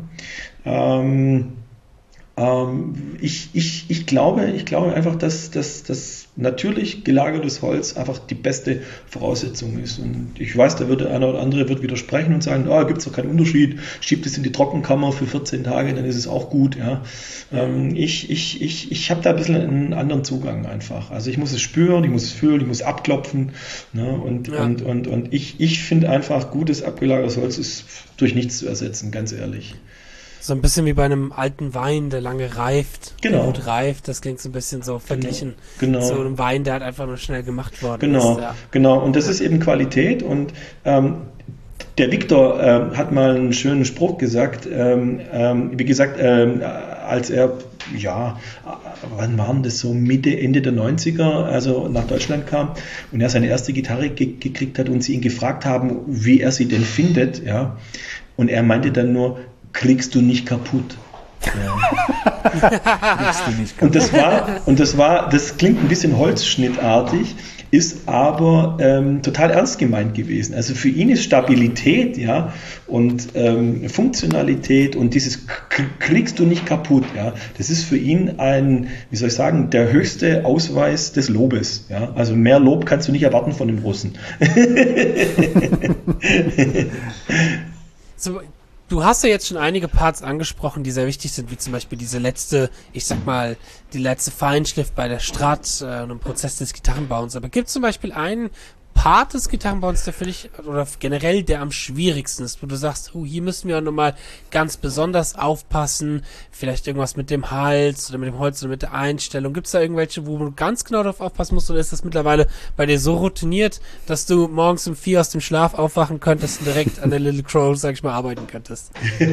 C: Ich glaube einfach, dass natürlich gelagertes Holz einfach die beste Voraussetzung ist. Und ich weiß, da wird der eine oder andere widersprechen und sagen, gibt es doch keinen Unterschied, schiebt es in die Trockenkammer für 14 Tage, dann ist es auch gut. Ja. Ich habe da ein bisschen einen anderen Zugang einfach. Also ich muss es spüren, ich muss es fühlen, ich muss abklopfen. Ne, und ich finde einfach, gutes abgelagertes Holz ist durch nichts zu ersetzen, ganz ehrlich.
A: So ein bisschen wie bei einem alten Wein, der lange reift,
C: genau.
A: Der gut reift, das klingt so ein bisschen so verglichen.
C: Genau.
A: So einem Wein, der halt einfach nur schnell gemacht worden
C: genau.
A: ist. Ja.
C: Genau, und das ist eben Qualität, und der Victor hat mal einen schönen Spruch gesagt, wie gesagt, als er, wann waren das, so Mitte, Ende der 90er, also nach Deutschland kam und er seine erste Gitarre gekriegt hat und sie ihn gefragt haben, wie er sie denn findet, ja, und er meinte dann nur, kriegst du nicht kaputt. Ja. Kriegst du nicht kaputt. Und das klingt ein bisschen holzschnittartig, ist aber total ernst gemeint gewesen. Also für ihn ist Stabilität, ja, und Funktionalität und dieses kriegst du nicht kaputt, ja, das ist für ihn der höchste Ausweis des Lobes, ja. Also mehr Lob kannst du nicht erwarten von dem Russen.
A: So, Du hast ja jetzt schon einige Parts angesprochen, die sehr wichtig sind, wie zum Beispiel diese letzte, ich sag mal, die letzte Feinschliff bei der Strat und im Prozess des Gitarrenbauens. Aber gibt es zum Beispiel einen Part des Gitarrenbauens, der für dich, oder generell der am schwierigsten ist, wo du sagst, hier müssen wir nochmal ganz besonders aufpassen, vielleicht irgendwas mit dem Hals oder mit dem Holz oder mit der Einstellung. Gibt es da irgendwelche, wo du ganz genau darauf aufpassen musst, oder ist das mittlerweile bei dir so routiniert, dass du morgens um 4 aus dem Schlaf aufwachen könntest und direkt an der Little Crow, sag ich mal, arbeiten könntest?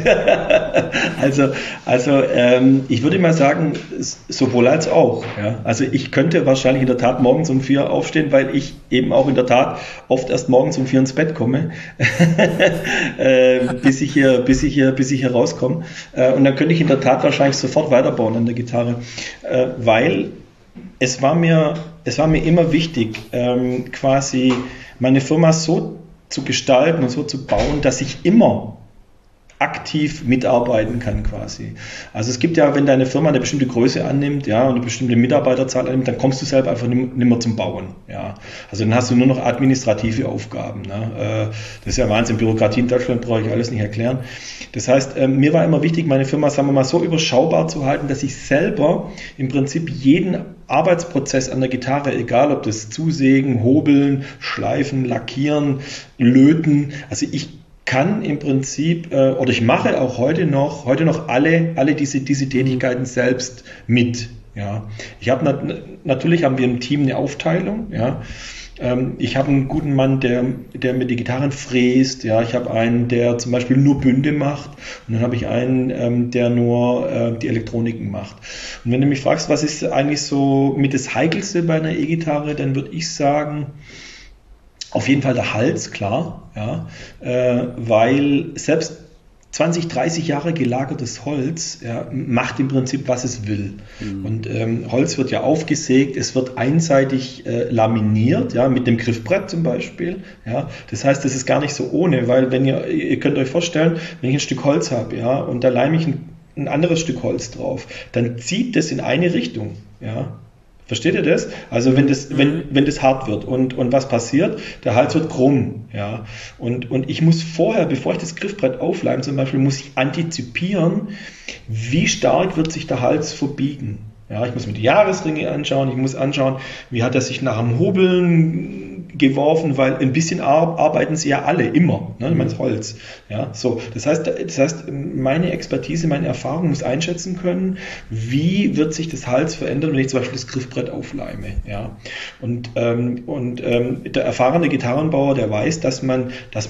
C: Ich würde mal sagen, sowohl als auch. Ja? Also ich könnte wahrscheinlich in der Tat morgens um 4 aufstehen, weil ich eben auch in der Tat oft erst morgens um 4 ins Bett komme, bis ich hier rauskomme. Und dann könnte ich in der Tat wahrscheinlich sofort weiterbauen an der Gitarre, weil es war mir immer wichtig, quasi meine Firma so zu gestalten und so zu bauen, dass ich immer aktiv mitarbeiten kann quasi. Also es gibt ja, wenn deine Firma eine bestimmte Größe annimmt, ja, und eine bestimmte Mitarbeiterzahl annimmt, dann kommst du selber einfach nicht mehr zum Bauen, ja. Also dann hast du nur noch administrative Aufgaben, ne? Das ist ja Wahnsinn, Bürokratie in Deutschland brauche ich alles nicht erklären. Das heißt, mir war immer wichtig, meine Firma, sagen wir mal, so überschaubar zu halten, dass ich selber im Prinzip jeden Arbeitsprozess an der Gitarre, egal ob das Zusägen, Hobeln, Schleifen, Lackieren, Löten, also ich kann im Prinzip, oder ich mache auch heute noch alle diese Tätigkeiten selbst mit. Ja. Natürlich haben wir im Team eine Aufteilung. Ja. Ich habe einen guten Mann, der mir die Gitarren fräst. Ja. Ich habe einen, der zum Beispiel nur Bünde macht. Und dann habe ich einen, der nur die Elektroniken macht. Und wenn du mich fragst, was ist eigentlich so mit das Heikelste bei einer E-Gitarre, dann würde ich sagen, auf jeden Fall der Hals, klar, ja, weil selbst 20, 30 Jahre gelagertes Holz, ja, macht im Prinzip, was es will. Und Holz wird ja aufgesägt, es wird einseitig laminiert, ja, mit dem Griffbrett zum Beispiel. Ja. Das heißt, das ist gar nicht so ohne, weil wenn ihr könnt euch vorstellen, wenn ich ein Stück Holz habe, ja, und da leime ich ein anderes Stück Holz drauf, dann zieht das in eine Richtung, ja. Versteht ihr das? Also wenn das hart wird und was passiert? Der Hals wird krumm, ja. Und ich muss vorher, bevor ich das Griffbrett aufleime zum Beispiel, muss ich antizipieren, wie stark wird sich der Hals verbiegen. Ja, ich muss mir die Jahresringe anschauen, ich muss anschauen, wie hat er sich nach dem Hobeln geworfen, weil ein bisschen arbeiten sie ja alle immer, ne? Ich meine, das Holz. Ja, so. Das heißt, meine Expertise, meine Erfahrung muss einschätzen können, wie wird sich das Hals verändern, wenn ich zum Beispiel das Griffbrett aufleime. Ja. Und der erfahrene Gitarrenbauer, der weiß, dass man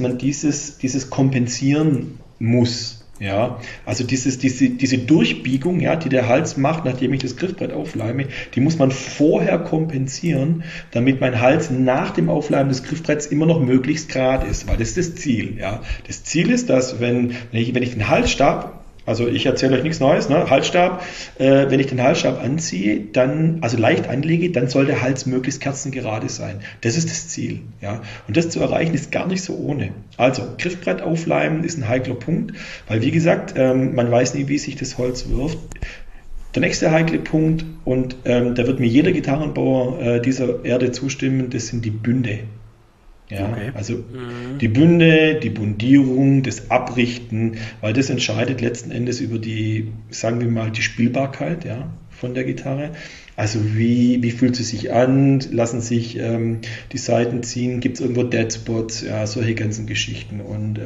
C: dieses kompensieren muss. Ja, also diese Durchbiegung, ja, die der Hals macht, nachdem ich das Griffbrett aufleime, die muss man vorher kompensieren, damit mein Hals nach dem Aufleimen des Griffbretts immer noch möglichst gerade ist, weil das ist das Ziel. Ja. Das Ziel ist, dass wenn ich den Halsstab, also ich erzähle euch nichts Neues, ne? Halsstab, wenn ich den Halsstab anziehe, also leicht anlege, dann soll der Hals möglichst kerzengerade sein. Das ist das Ziel. Ja? Und das zu erreichen ist gar nicht so ohne. Also Griffbrett aufleimen ist ein heikler Punkt, weil wie gesagt, man weiß nie, wie sich das Holz wirft. Der nächste heikle Punkt, und da wird mir jeder Gitarrenbauer dieser Erde zustimmen, das sind die Bünde. Ja, okay. Also die Bünde, die Bundierung, das Abrichten, weil das entscheidet letzten Endes über die, sagen wir mal, die Spielbarkeit, ja, von der Gitarre. Also wie fühlt sie sich an, lassen sich die Saiten ziehen, gibt es irgendwo Deadspots, ja, solche ganzen Geschichten. Und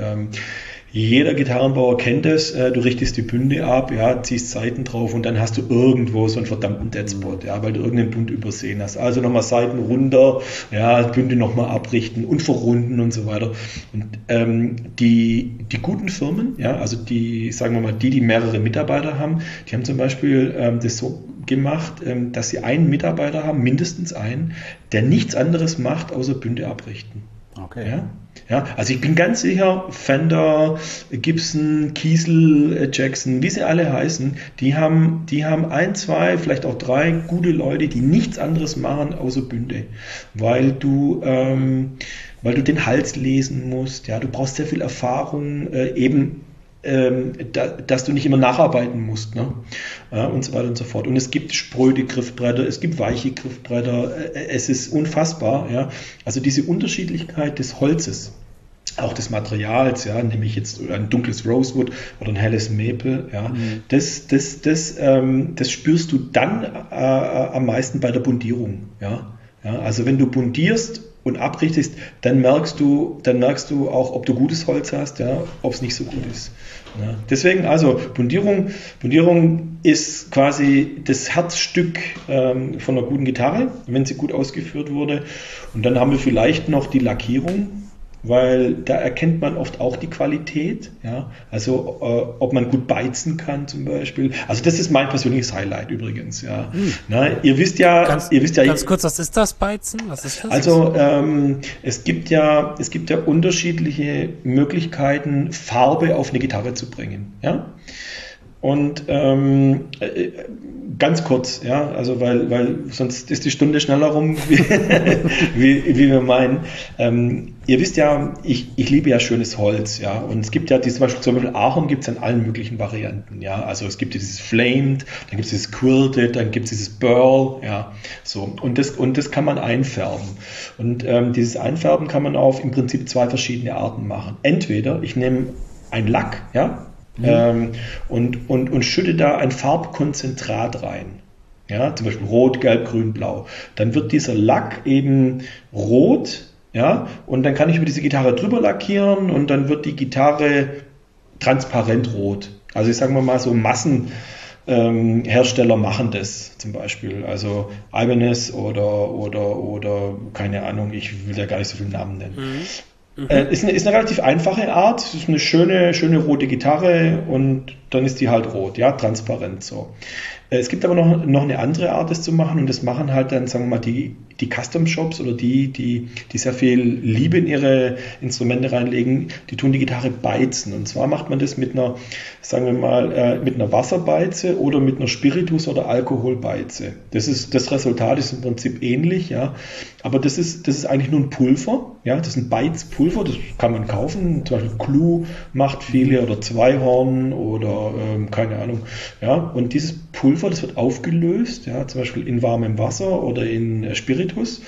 C: jeder Gitarrenbauer kennt es, du richtest die Bünde ab, ja, ziehst Saiten drauf und dann hast du irgendwo so einen verdammten Deadspot, ja, weil du irgendeinen Bund übersehen hast. Also nochmal Saiten runter, ja, Bünde nochmal abrichten und verrunden und so weiter. Und die guten Firmen, ja, also die, sagen wir mal, die mehrere Mitarbeiter haben, die haben zum Beispiel das so gemacht, dass sie einen Mitarbeiter haben, mindestens einen, der nichts anderes macht, außer Bünde abrichten.
B: Okay.
C: Ja? Ja, also ich bin ganz sicher, Fender, Gibson, Kiesel, Jackson, wie sie alle heißen, die haben 1, 2, vielleicht auch 3 gute Leute, die nichts anderes machen außer Bünde, weil du den Hals lesen musst, ja, du brauchst sehr viel Erfahrung, dass du nicht immer nacharbeiten musst, ne? Und so weiter und so fort. Und es gibt spröde Griffbretter, es gibt weiche Griffbretter, es ist unfassbar, ja. Also diese Unterschiedlichkeit des Holzes, auch des Materials, ja, nämlich jetzt ein dunkles Rosewood oder ein helles Maple, ja, das spürst du dann am meisten bei der Bundierung, ja. Ja, also wenn du bundierst und abrichtest, dann merkst du auch, ob du gutes Holz hast, ja, ob es nicht so gut ist. Ja. Deswegen also Bundierung ist quasi das Herzstück von einer guten Gitarre, wenn sie gut ausgeführt wurde. Und dann haben wir vielleicht noch die Lackierung, weil da erkennt man oft auch die Qualität, ja, also ob man gut beizen kann zum Beispiel. Also das ist mein persönliches Highlight übrigens, ja. Na, ihr wisst ja,
A: ganz kurz, was ist das Beizen? Was ist das?
C: Also es gibt ja unterschiedliche Möglichkeiten, Farbe auf eine Gitarre zu bringen, ja. Und ganz kurz, ja, also weil sonst ist die Stunde schneller rum, wie wir meinen. Ihr wisst ja, ich liebe ja schönes Holz, ja, und es gibt ja zum Beispiel Ahorn gibt es in allen möglichen Varianten, ja, also es gibt dieses Flamed, dann gibt es dieses Quilted, dann gibt es dieses Burl, ja, so, und das kann man einfärben. Und dieses Einfärben kann man auf im Prinzip zwei verschiedene Arten machen. Entweder ich nehme einen Lack, ja, und schütte da ein Farbkonzentrat rein. Ja, zum Beispiel Rot, Gelb, Grün, Blau. Dann wird dieser Lack eben rot, ja, und dann kann ich über diese Gitarre drüber lackieren und dann wird die Gitarre transparent rot. Also ich sage mal so Massenhersteller machen das zum Beispiel. Also Ibanez oder keine Ahnung, ich will ja gar nicht so viele Namen nennen. Ist eine relativ einfache Art, es ist eine schöne rote Gitarre und dann ist die halt rot, ja, transparent so. Es gibt aber noch eine andere Art, das zu machen und das machen halt dann, sagen wir mal, die Custom-Shops oder die sehr viel Liebe in ihre Instrumente reinlegen, die tun die Gitarre beizen. Und zwar macht man das mit einer, sagen wir mal, mit einer Wasserbeize oder mit einer Spiritus- oder Alkoholbeize. Das Resultat ist im Prinzip ähnlich, ja, aber das ist eigentlich nur ein Pulver, ja, das ist ein Beizpulver, das kann man kaufen, zum Beispiel Clue macht viele oder Zweihorn oder keine Ahnung, ja, und dieses Pulver, das wird aufgelöst, ja, zum Beispiel in warmem Wasser oder in Spiritus.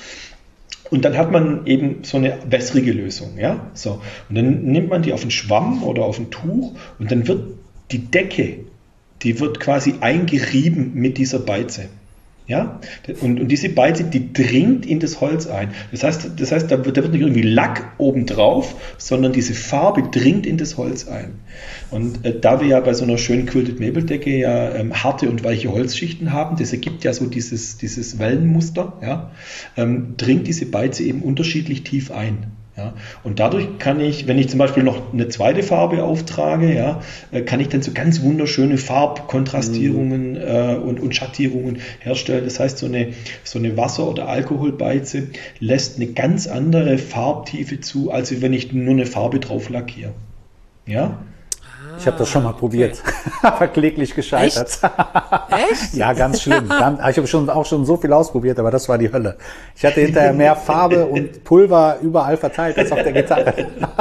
C: Und dann hat man eben so eine wässrige Lösung, ja, so. Und dann nimmt man die auf einen Schwamm oder auf ein Tuch und dann wird die Decke, die wird quasi eingerieben mit dieser Beize. Ja, und diese Beize, die dringt in das Holz ein. Das heißt, da wird nicht irgendwie Lack obendrauf, sondern diese Farbe dringt in das Holz ein. Und da wir ja bei so einer schönen Quilted Maple Decke ja harte und weiche Holzschichten haben, das ergibt ja so dieses Wellenmuster, ja, dringt diese Beize eben unterschiedlich tief ein. Ja, und dadurch kann ich, wenn ich zum Beispiel noch eine zweite Farbe auftrage, ja, kann ich dann so ganz wunderschöne Farbkontrastierungen und Schattierungen herstellen. Das heißt, so eine Wasser- oder Alkoholbeize lässt eine ganz andere Farbtiefe zu, als wenn ich nur eine Farbe drauf lackiere. Ja?
B: Ich habe das schon mal probiert, aber kläglich gescheitert.
A: Echt?
B: Ja, ganz schlimm. Ich habe auch schon so viel ausprobiert, aber das war die Hölle. Ich hatte hinterher mehr Farbe und Pulver überall verteilt als auf der Gitarre.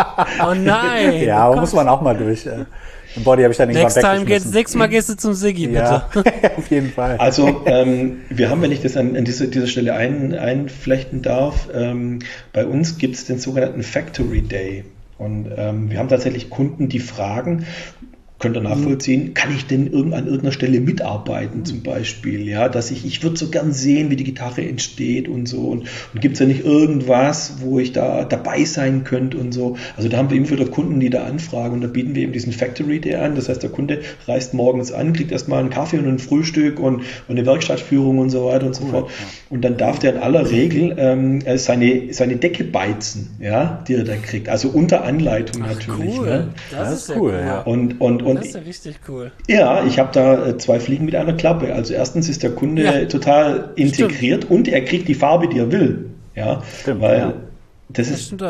A: Oh nein!
B: Ja, aber muss man auch mal durch. Im Body habe ich dann irgendwann weggeschmissen.
A: Nächstes Mal gehst du zum Siggi, bitte.
B: Ja, auf jeden Fall.
C: Also wir haben, wenn ich das an dieser Stelle einflechten darf, bei uns gibt es den sogenannten Factory Day. Und wir haben tatsächlich Kunden, die fragen, könnt ihr nachvollziehen, kann ich denn an irgendeiner Stelle mitarbeiten zum Beispiel, ja, dass ich würde so gern sehen, wie die Gitarre entsteht und so und gibt es ja nicht irgendwas, wo ich da dabei sein könnte und so. Also da haben wir eben wieder Kunden, die da anfragen und da bieten wir eben diesen Factory Day an, das heißt, der Kunde reist morgens an, kriegt erstmal einen Kaffee und ein Frühstück und eine Werkstattführung und so weiter und so fort und dann darf der in aller Regel seine Decke beizen, ja, die er da kriegt, also unter Anleitung natürlich.
A: Cool,
C: ne?
A: das ist cool, ja.
C: Und
A: das ist ja richtig cool.
C: Ja, ich habe da zwei Fliegen mit einer Klappe. Also erstens ist der Kunde total integriert und er kriegt die Farbe, die er will. Ja,
B: stimmt,
C: weil
B: ja.
C: Das ist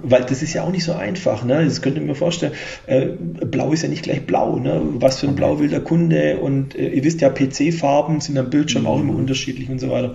C: ja auch nicht so einfach. Ne? Das könnt ihr mir vorstellen. Blau ist ja nicht gleich blau. Ne? Was für ein Blau will der Kunde? Und ihr wisst ja, PC-Farben sind am Bildschirm auch immer unterschiedlich und so weiter.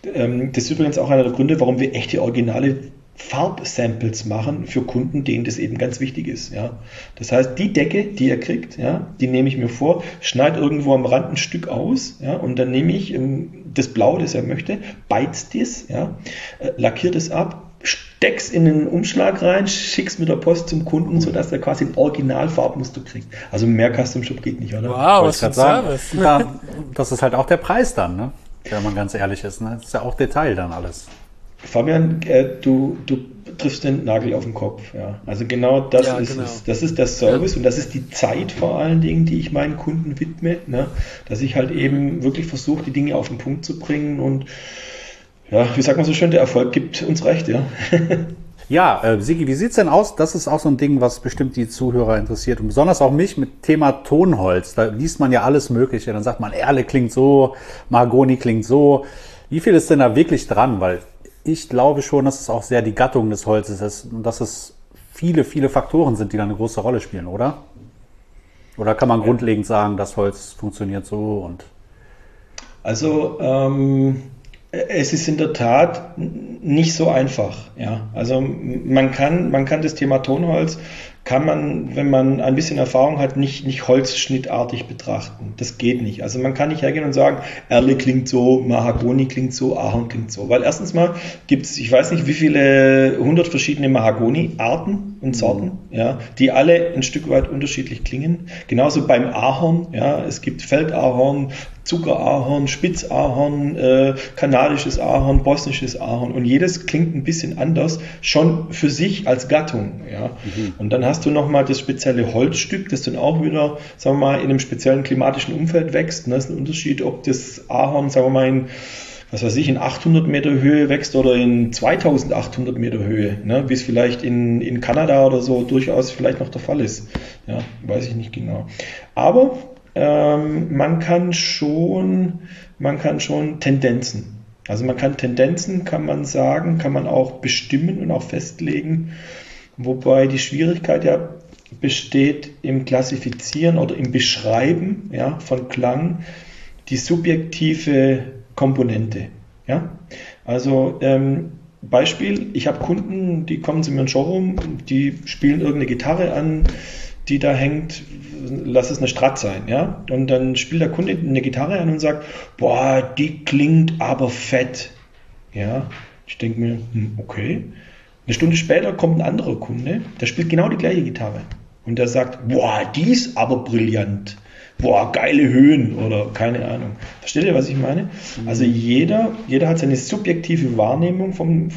C: Das ist übrigens auch einer der Gründe, warum wir echte originale Farbsamples machen für Kunden, denen das eben ganz wichtig ist. Ja. Das heißt, die Decke, die er kriegt, ja, die nehme ich mir vor, schneide irgendwo am Rand ein Stück aus, ja, und dann nehme ich das Blau, das er möchte, beizt das, ja, lackiert es ab steck's in einen Umschlag rein, schick's mit der Post zum Kunden, sodass er quasi ein Original-Farbmuster kriegt. Also mehr Custom Shop geht nicht, oder?
A: Wow, was für ein Service.
B: Das ist halt auch der Preis dann, ne? Wenn man ganz ehrlich ist. Ne? Das ist ja auch Detail dann alles.
C: Fabian, du triffst den Nagel auf den Kopf. Ja. Also genau das ist es. Das ist der Service und das ist die Zeit vor allen Dingen, die ich meinen Kunden widme. Ne? Dass ich halt eben wirklich versuche, die Dinge auf den Punkt zu bringen und ja, wie sagt man so schön, der Erfolg gibt uns recht, ja.
B: Ja, Sigi, wie sieht's denn aus? Das ist auch so ein Ding, was bestimmt die Zuhörer interessiert und besonders auch mich mit Thema Tonholz. Da liest man ja alles Mögliche. Dann sagt man, Erle klingt so, Mahagoni klingt so. Wie viel ist denn da wirklich dran? Weil ich glaube schon, dass es auch sehr die Gattung des Holzes ist und dass es viele, viele Faktoren sind, die da eine große Rolle spielen, oder? Oder kann man grundlegend sagen, das Holz funktioniert so und...
C: Also, es ist in der Tat nicht so einfach. Ja. Also man kann das Thema Tonholz, kann man, wenn man ein bisschen Erfahrung hat, nicht holzschnittartig betrachten. Das geht nicht. Also man kann nicht hergehen und sagen, Erle klingt so, Mahagoni klingt so, Ahorn klingt so. Weil erstens mal gibt es, ich weiß nicht, wie viele 100 verschiedene Mahagoni-Arten und Sorten, ja, die alle ein Stück weit unterschiedlich klingen. Genauso beim Ahorn, ja, es gibt Feldahorn, Zuckerahorn, Spitzahorn, kanadisches Ahorn, bosnisches Ahorn und jedes klingt ein bisschen anders, schon für sich als Gattung. Ja. Und dann hast du nochmal das spezielle Holzstück, das dann auch wieder, sagen wir mal, in einem speziellen klimatischen Umfeld wächst. Und das ist ein Unterschied, ob das Ahorn, sagen wir mal, in 800 Meter Höhe wächst oder in 2800 Meter Höhe, ne, wie es vielleicht in Kanada oder so durchaus vielleicht noch der Fall ist. Ja, weiß ich nicht genau. Aber man kann schon Tendenzen. Also kann man sagen, kann man auch bestimmen und auch festlegen, wobei die Schwierigkeit ja besteht im Klassifizieren oder im Beschreiben, ja, von Klang, die subjektive Komponente. Ja? Also Beispiel, ich habe Kunden, die kommen zu mir in den Showroom, die spielen irgendeine Gitarre an, die da hängt, lass es eine Strat sein, ja, und dann spielt der Kunde eine Gitarre an und sagt, boah, die klingt aber fett, ja, ich denke mir, okay, eine Stunde später kommt ein anderer Kunde, der spielt genau die gleiche Gitarre und der sagt, boah, die ist aber brillant, boah, geile Höhen oder keine Ahnung. Versteht ihr, was ich meine? Also jeder hat seine subjektive Wahrnehmung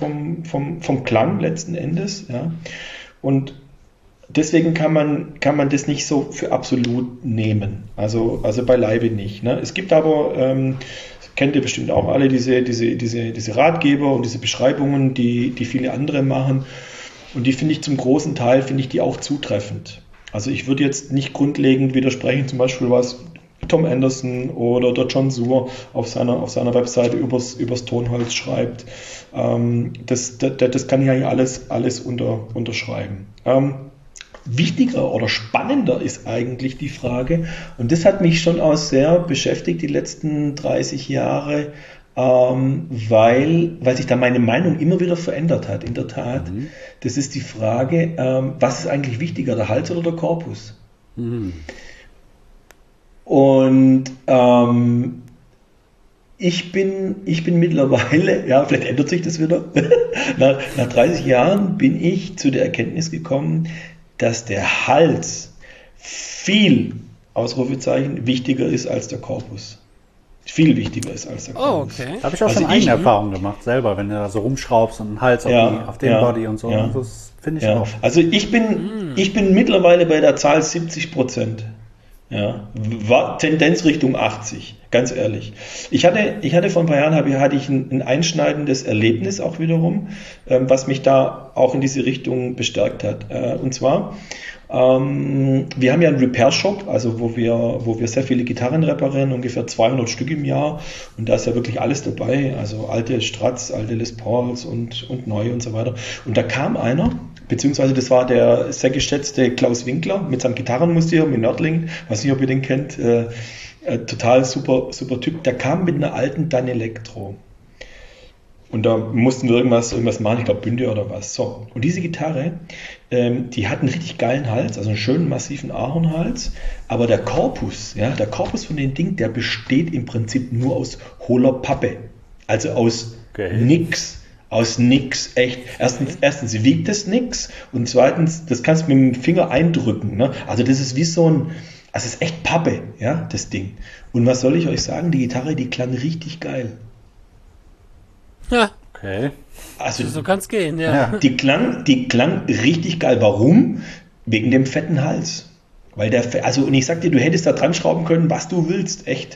C: vom Klang letzten Endes, ja, und deswegen kann man das nicht so für absolut nehmen, also beileibe nicht. Ne? Es gibt aber, kennt ihr bestimmt auch alle, diese Ratgeber und diese Beschreibungen, die viele andere machen. Und die finde ich zum großen Teil, die auch zutreffend. Also ich würde jetzt nicht grundlegend widersprechen, zum Beispiel was Tom Anderson oder der John Suhr auf seiner Webseite übers Tonholz schreibt. Das kann ich eigentlich alles unterschreiben. Wichtiger oder spannender ist eigentlich die Frage, und das hat mich schon auch sehr beschäftigt die letzten 30 Jahre, weil sich da meine Meinung immer wieder verändert hat, in der Tat. Das ist die Frage, was ist eigentlich wichtiger, der Hals oder der Korpus? Und ich bin mittlerweile, ja, vielleicht ändert sich das wieder, nach 30 Jahren bin ich zu der Erkenntnis gekommen, dass der Hals viel, Ausrufezeichen, wichtiger ist als der Korpus. Viel wichtiger ist als der Korpus.
A: Oh, okay.
B: Da habe ich auch schon eigene Erfahrungen gemacht, selber, wenn du da so rumschraubst und einen Hals auf den Body und so.
C: Ja.
B: Das finde ich auch.
C: Also ich bin mittlerweile bei der Zahl 70%. Ja, Tendenz Richtung 80, ganz ehrlich. Ich hatte vor ein paar Jahren hatte ich ein einschneidendes Erlebnis auch wiederum, was mich da auch in diese Richtung bestärkt hat. Und zwar, wir haben ja einen Repair-Shop, also wo wir sehr viele Gitarren reparieren, ungefähr 200 Stück im Jahr. Und da ist ja wirklich alles dabei, also alte Strats, alte Les Pauls und neue und so weiter. Und da kam einer, beziehungsweise das war der sehr geschätzte Klaus Winkler mit seinem Gitarrenmuseum in Nördlingen, weiß nicht, ob ihr den kennt, total super Typ, der kam mit einer alten Dan Electro. Und da mussten wir irgendwas machen, ich glaube Bünde oder was. So. Und diese Gitarre, die hat einen richtig geilen Hals, also einen schönen massiven Ahornhals, aber der Korpus von dem Ding, der besteht im Prinzip nur aus hohler Pappe. Also aus nix. Aus nix, echt. Erstens wiegt es nix und zweitens, das kannst du mit dem Finger eindrücken. Ne? Also das ist wie so ein, also es ist echt Pappe, ja, das Ding. Und was soll ich euch sagen, die Gitarre, die klang richtig geil.
A: Ja,
B: Okay.
C: Also
A: so kann's gehen, ja.
C: die klang richtig geil. Warum? Wegen dem fetten Hals. Weil also, und ich sag dir, du hättest da dran schrauben können, was du willst, echt.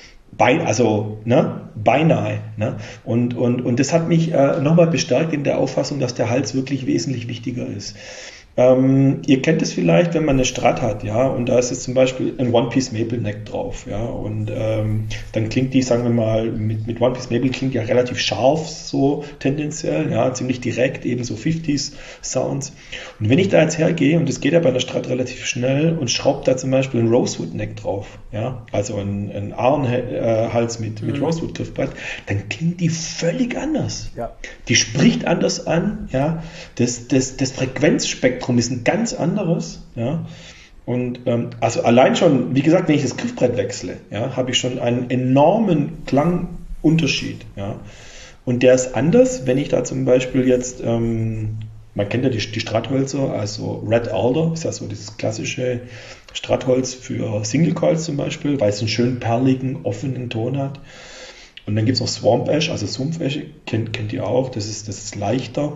C: Beinahe. Ne? Und das hat mich nochmal bestärkt in der Auffassung, dass der Hals wirklich wesentlich wichtiger ist. Ihr kennt es vielleicht, wenn man eine Strat hat, ja, und da ist jetzt zum Beispiel ein One-Piece Maple Neck drauf, ja, und dann klingt die, sagen wir mal, mit One-Piece Maple klingt ja relativ scharf, so tendenziell, ja, ziemlich direkt, eben so 50s Sounds. Und wenn ich da jetzt hergehe, und das geht ja bei einer Strat relativ schnell, und schraube da zum Beispiel ein Rosewood Neck drauf, ja, also ein Ahornhals mit Rosewood Griffbrett, dann klingt die völlig anders.
B: Ja.
C: Die spricht anders an, ja, das Frequenzspektrum ist ein ganz anderes, ja. Und also allein schon, wie gesagt, wenn ich das Griffbrett wechsle, ja, habe ich schon einen enormen Klangunterschied, ja. Und der ist anders, wenn ich da zum Beispiel jetzt, man kennt ja die Stratthölzer, also Red Alder, ist ja so dieses klassische Strattholz für Single Coils zum Beispiel, weil es einen schönen perligen, offenen Ton hat. Und dann gibt es noch Swamp Ash, also Sumpf-Ash, kennt ihr auch, das ist leichter.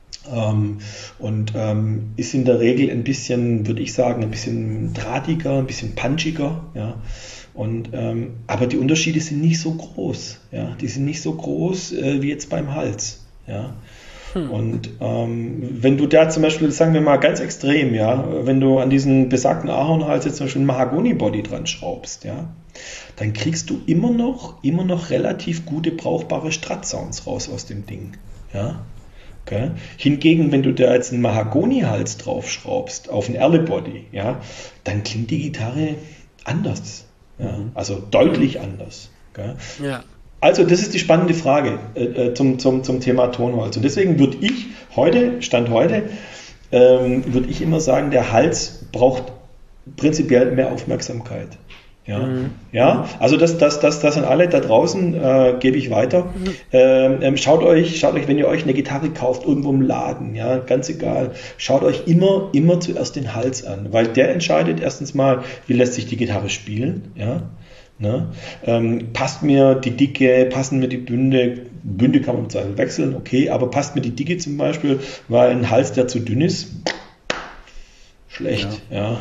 C: Und ist in der Regel ein bisschen, würde ich sagen, ein bisschen drahtiger, ein bisschen punchiger, ja. Und aber die Unterschiede sind nicht so groß, ja. Die sind nicht so groß wie jetzt beim Hals, ja. Und wenn du da zum Beispiel, sagen wir mal ganz extrem, ja, wenn du an diesen besagten Ahornhals jetzt zum Beispiel einen Mahagoni-Body dran schraubst, ja, dann kriegst du immer noch relativ gute, brauchbare Strat-Sounds raus aus dem Ding, ja. Okay. Hingegen, wenn du da jetzt einen Mahagoni-Hals draufschraubst auf einen Erle-Body, ja, dann klingt die Gitarre anders. Ja, also deutlich anders. Okay.
A: Ja.
C: Also das ist die spannende Frage zum Thema Tonholz. Und deswegen würde ich Stand heute, würde ich immer sagen, der Hals braucht prinzipiell mehr Aufmerksamkeit. Ja, ja, also das an alle da draußen gebe ich weiter. Schaut euch, wenn ihr euch eine Gitarre kauft, irgendwo im Laden, ja, ganz egal, schaut euch immer zuerst den Hals an, weil der entscheidet erstens mal, wie lässt sich die Gitarre spielen, ja, ne? Passt mir die Dicke, passen mir die Bünde kann man im Zweifel wechseln, okay, aber passt mir die Dicke zum Beispiel, weil ein Hals, der zu dünn ist, schlecht, ja.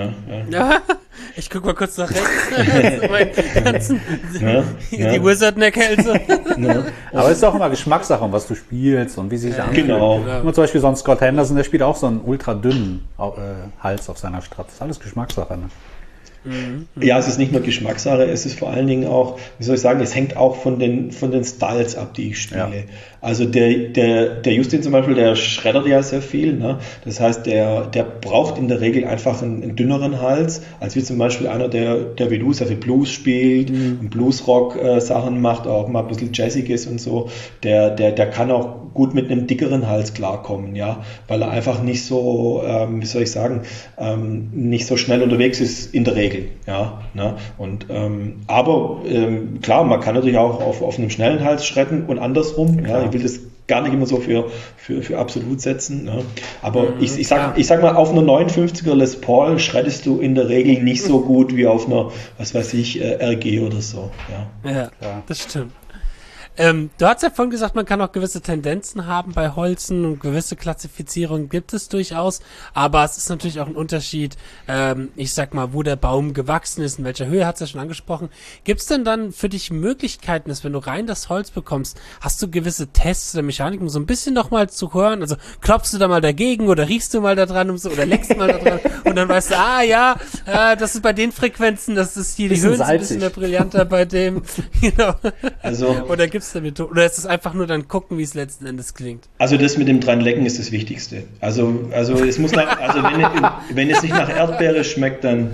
A: Ich guck mal kurz nach rechts. Die Wizard-Neck-Hälse.
B: Ja. Aber es ist auch immer Geschmackssache, was du spielst und wie sich das anfühlt.
C: Genau.
B: Zum Beispiel so ein Scott Henderson, der spielt auch so einen ultra dünnen Hals auf seiner Strat. Das ist alles Geschmackssache. Ne?
C: Ja, es ist nicht nur Geschmackssache, es ist vor allen Dingen auch, wie soll ich sagen, es hängt auch von den Styles ab, die ich spiele. Ja. Also der Justin zum Beispiel, der schreddert ja sehr viel, ne? Das heißt, der braucht in der Regel einfach einen dünneren Hals, als wie zum Beispiel einer, der wie du sehr viel Blues spielt und Bluesrock-Sachen macht, auch mal ein bisschen Jazziges und so. Der kann auch gut mit einem dickeren Hals klarkommen, ja, weil er einfach nicht so, wie soll ich sagen, nicht so schnell unterwegs ist in der Regel. Ja, ne? Und aber klar, man kann natürlich auch auf einem schnellen Hals schredden und andersrum. Ja, ich will das gar nicht immer so für absolut setzen. Ne? Aber ich sag mal, auf einer 59er Les Paul schreddest du in der Regel nicht so gut wie auf einer, was weiß ich, RG oder so.
A: Ja, das stimmt. Du hast ja vorhin gesagt, man kann auch gewisse Tendenzen haben bei Holzen und gewisse Klassifizierungen gibt es durchaus, aber es ist natürlich auch ein Unterschied, ich sag mal, wo der Baum gewachsen ist, in welcher Höhe, hat's ja schon angesprochen. Gibt's denn dann für dich Möglichkeiten, dass wenn du rein das Holz bekommst, hast du gewisse Tests oder Mechaniken, um so ein bisschen nochmal zu hören, also klopfst du da mal dagegen oder riechst du mal da dran oder leckst mal da dran und dann weißt du, das ist bei den Frequenzen, das ist hier die Höhen sind ein bisschen mehr brillanter bei dem, genau. Also, oder gibt's oder ist es einfach nur dann gucken, wie es letzten Endes klingt?
C: Also das mit dem dran lecken ist das Wichtigste. Also es muss wenn es nicht nach Erdbeere schmeckt, dann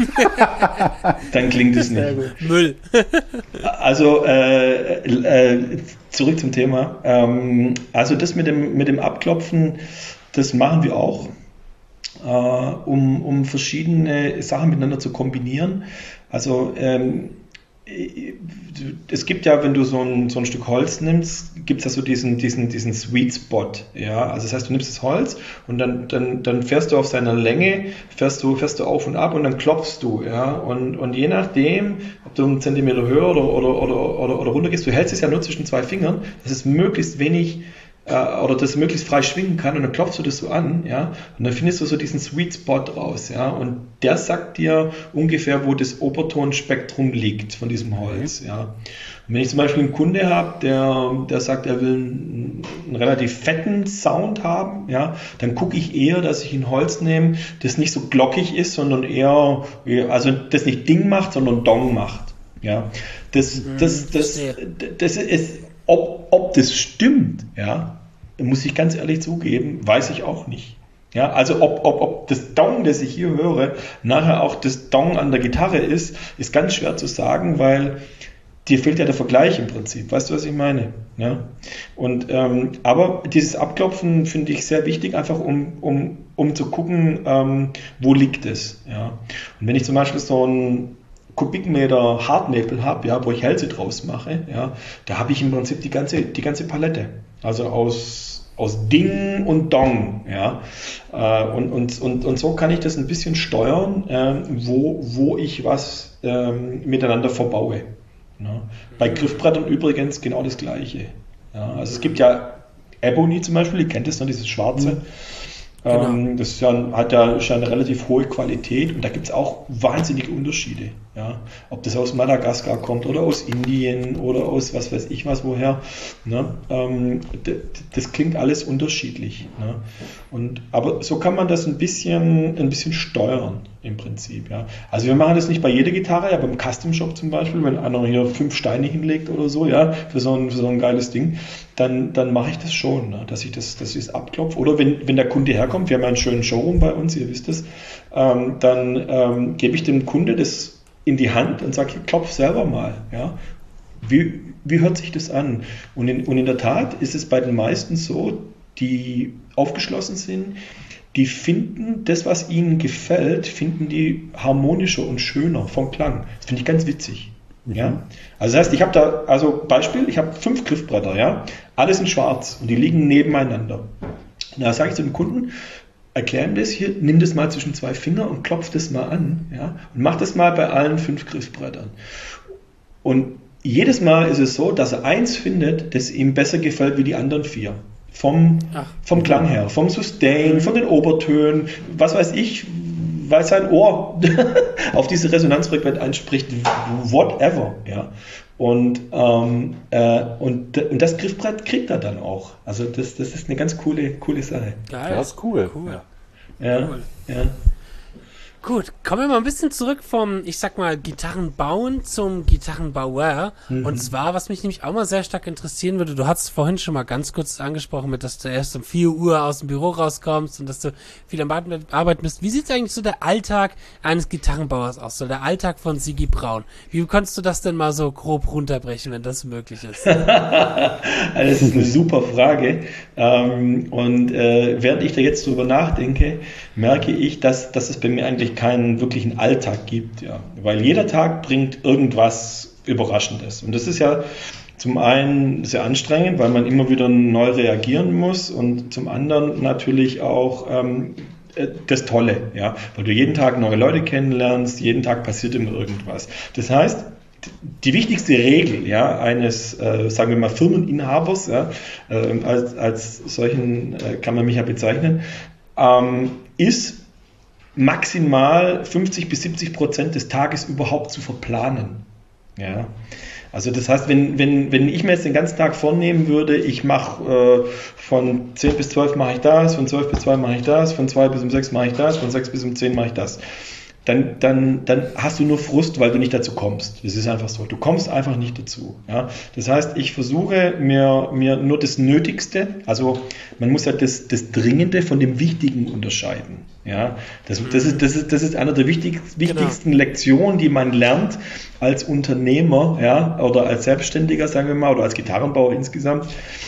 C: klingt es nicht.
A: Müll.
C: Also zurück zum Thema. Also das mit dem Abklopfen, das machen wir auch, um verschiedene Sachen miteinander zu kombinieren. Also es gibt ja, wenn du so ein Stück Holz nimmst, gibt es ja so diesen Sweet Spot, ja, also das heißt, du nimmst das Holz und dann fährst du auf seiner Länge, fährst du auf und ab und dann klopfst du, ja, und je nachdem, ob du einen Zentimeter höher oder runter gehst, du hältst es ja nur zwischen zwei Fingern, dass es möglichst wenig oder das möglichst frei schwingen kann und dann klopfst du das so an, ja, und dann findest du so diesen Sweet Spot raus, ja, und der sagt dir ungefähr, wo das Obertonspektrum liegt von diesem Holz, ja. Und wenn ich zum Beispiel einen Kunde habe, der sagt, er will einen relativ fetten Sound haben, ja, dann gucke ich eher, dass ich ein Holz nehme, das nicht so glockig ist, sondern eher, also das nicht Ding macht, sondern Dong macht, ja. Das ist, ob das stimmt, ja, muss ich ganz ehrlich zugeben, weiß ich auch nicht. Ja, also ob das Dong, das ich hier höre, nachher auch das Dong an der Gitarre ist ganz schwer zu sagen, weil dir fehlt ja der Vergleich im Prinzip. Weißt du, was ich meine? Ja. Und aber dieses Abklopfen finde ich sehr wichtig, einfach um zu gucken, wo liegt es. Ja. Und wenn ich zum Beispiel so ein Kubikmeter Hartnäpel habe, ja, wo ich Hälse draus mache, ja, da habe ich im Prinzip die ganze Palette. Also aus Ding und Dong, ja. Und so kann ich das ein bisschen steuern, wo ich was miteinander verbaue. Ja. Bei Griffbrettern übrigens genau das Gleiche. Ja. Also es gibt ja Ebony zum Beispiel, ihr kennt das, ne, dieses schwarze. Genau. Das hat ja schon eine relativ hohe Qualität und da gibt es auch wahnsinnige Unterschiede. Ja? Ob das aus Madagaskar kommt oder aus Indien oder aus was weiß ich was woher. Ne? Das klingt alles unterschiedlich. Ne? Aber so kann man das ein bisschen steuern im Prinzip. Ja? Also wir machen das nicht bei jeder Gitarre, aber im Custom Shop zum Beispiel, wenn einer hier 5 Steine hinlegt oder so, ja, für so ein geiles Ding, dann mache ich das schon, ne? dass ich das abklopfe. Oder wenn der Kunde herkommt, wir haben ja einen schönen Showroom bei uns, ihr wisst es, dann gebe ich dem Kunde das in die Hand und sage, klopf selber mal. Ja? Wie hört sich das an? Und in der Tat ist es bei den meisten so, die aufgeschlossen sind, die finden das, was ihnen gefällt, finden die harmonischer und schöner vom Klang. Das finde ich ganz witzig. Mhm. Ja? Also das heißt, ich habe da, also Beispiel, ich habe 5 Griffbretter, ja, alles in schwarz und die liegen nebeneinander. Und da sage ich zu dem Kunden, erklär ihm das hier, nimm das mal zwischen 2 Finger und klopf das mal an, ja, und mach das mal bei allen 5 Griffbrettern. Und jedes Mal ist es so, dass er eins findet, das ihm besser gefällt wie die anderen 4. Vom Klang her, vom Sustain, von den Obertönen, was weiß ich, weil sein Ohr auf diese Resonanzfrequenz anspricht, whatever, ja. Und das Griffbrett kriegt er dann auch. Also das ist eine ganz coole Sache.
A: Geil.
B: Das ist cool.
C: Ja.
A: Cool.
C: Ja.
A: Gut, kommen wir mal ein bisschen zurück vom, ich sag mal, Gitarrenbauen zum Gitarrenbauer. Mhm. Und zwar, was mich nämlich auch mal sehr stark interessieren würde, du hast vorhin schon mal ganz kurz angesprochen, dass du erst um 4 Uhr aus dem Büro rauskommst und dass du viel am Arbeiten bist. Wie sieht eigentlich so der Alltag eines Gitarrenbauers aus, so der Alltag von Sigi Braun? Wie kannst du das denn mal so grob runterbrechen, wenn das möglich ist?
C: Das ist eine super Frage. Während ich da jetzt drüber nachdenke, merke ich, dass es bei mir eigentlich keinen wirklichen Alltag gibt, ja. Weil jeder Tag bringt irgendwas Überraschendes. Und das ist ja zum einen sehr anstrengend, weil man immer wieder neu reagieren muss und zum anderen natürlich auch das Tolle, ja. Weil du jeden Tag neue Leute kennenlernst, jeden Tag passiert immer irgendwas. Das heißt, die wichtigste Regel, ja, eines, sagen wir mal, Firmeninhabers, ja, als solchen kann man mich ja bezeichnen, ist maximal 50-70% des Tages überhaupt zu verplanen. Ja. Also das heißt, wenn ich mir jetzt den ganzen Tag vornehmen würde, ich mache von 10 bis 12 mache ich das, von 12 bis 2 mache ich das, von 2 bis um 6 mache ich das, von 6 bis um 10 mache ich das. Dann hast du nur Frust, weil du nicht dazu kommst. Das ist einfach so. Du kommst einfach nicht dazu. Ja? Das heißt, ich versuche mir nur das Nötigste, also man muss halt das Dringende von dem Wichtigen unterscheiden. Ja? Das ist einer der wichtigsten Lektionen, die man lernt als Unternehmer, ja, oder als Selbstständiger, sagen wir mal, oder als Gitarrenbauer insgesamt,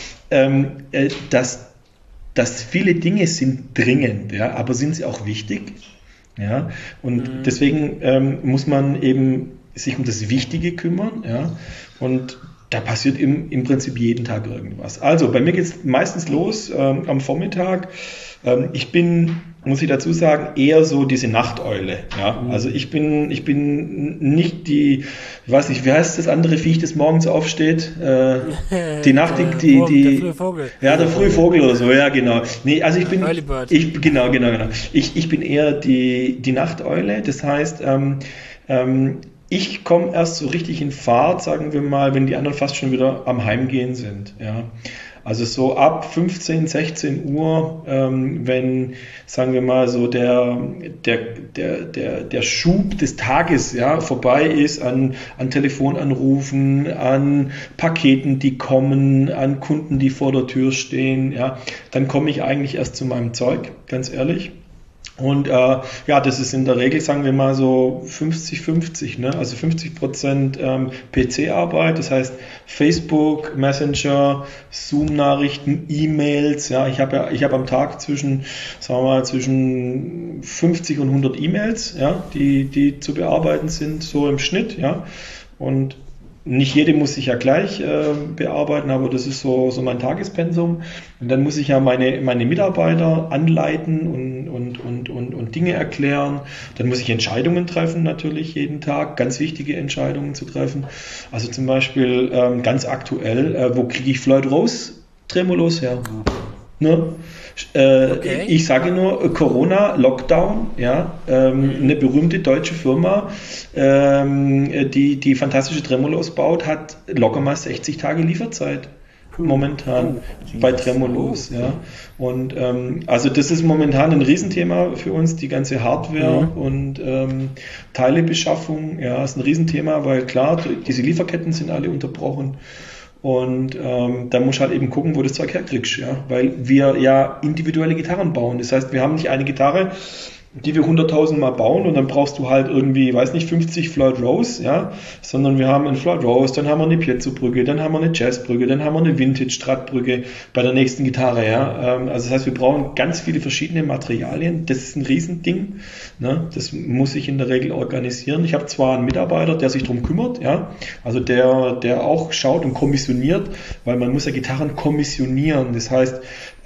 C: dass viele Dinge sind dringend, ja, aber sind sie auch wichtig? Ja, und deswegen muss man eben sich um das Wichtige kümmern, ja, und da passiert im Prinzip jeden Tag irgendwas. Also bei mir geht es meistens los am Vormittag. Ich bin, muss ich dazu sagen, eher so diese Nachteule. Ja? Also ich bin nicht die, ich weiß nicht, wie heißt das andere Viech, das morgens aufsteht? Die Nacht,
A: der frühe Vogel.
C: Ja, der frühe Vogel oder so, ja, genau. Nee, also ich bin,
A: Early Bird.
C: genau. Ich bin eher die Nachteule. Das heißt, ich komme erst so richtig in Fahrt, sagen wir mal, wenn die anderen fast schon wieder am Heimgehen sind. Ja. Also so ab 15, 16 Uhr, wenn, sagen wir mal, so der Schub des Tages ja, vorbei ist an Telefonanrufen, an Paketen, die kommen, an Kunden, die vor der Tür stehen, ja, dann komme ich eigentlich erst zu meinem Zeug, ganz ehrlich. Und ja, das ist in der Regel, sagen wir mal so 50-50, ne? Also 50% PC-Arbeit, das heißt Facebook, Messenger, Zoom-Nachrichten, E-Mails. Ja, ich habe am Tag zwischen 50 und 100 E-Mails, ja, die zu bearbeiten sind, so im Schnitt, ja. Und nicht jede muss ich ja gleich bearbeiten, aber das ist so mein Tagespensum. Und dann muss ich ja meine Mitarbeiter anleiten und Dinge erklären. Dann muss ich Entscheidungen treffen, natürlich jeden Tag, ganz wichtige Entscheidungen zu treffen. Also zum Beispiel ganz aktuell, wo kriege ich Floyd Rose Tremolos her? Ne? Okay. Ich sage nur Corona, Lockdown, ja, eine berühmte deutsche Firma, die fantastische Tremolos baut, hat locker mal 60 Tage Lieferzeit momentan bei Tremolos, ja. Und also das ist momentan ein Riesenthema für uns, die ganze Hardware und Teilebeschaffung, ja, ist ein Riesenthema, weil klar, diese Lieferketten sind alle unterbrochen. Und da musst du halt eben gucken, wo du das Zeug herkriegst, ja, weil wir ja individuelle Gitarren bauen. Das heißt, wir haben nicht eine Gitarre, die wir 100.000 Mal bauen und dann brauchst du halt irgendwie, weiß nicht, 50 Floyd Rose, ja, sondern wir haben einen Floyd Rose, dann haben wir eine Piezo-Brücke, dann haben wir eine Jazzbrücke, dann haben wir eine Vintage-Strat-Brücke bei der nächsten Gitarre, ja. Also das heißt, wir brauchen ganz viele verschiedene Materialien. Das ist ein Riesending, ne? Das muss ich in der Regel organisieren. Ich habe zwar einen Mitarbeiter, der sich darum kümmert, ja, also der auch schaut und kommissioniert, weil man muss ja Gitarren kommissionieren. Das heißt,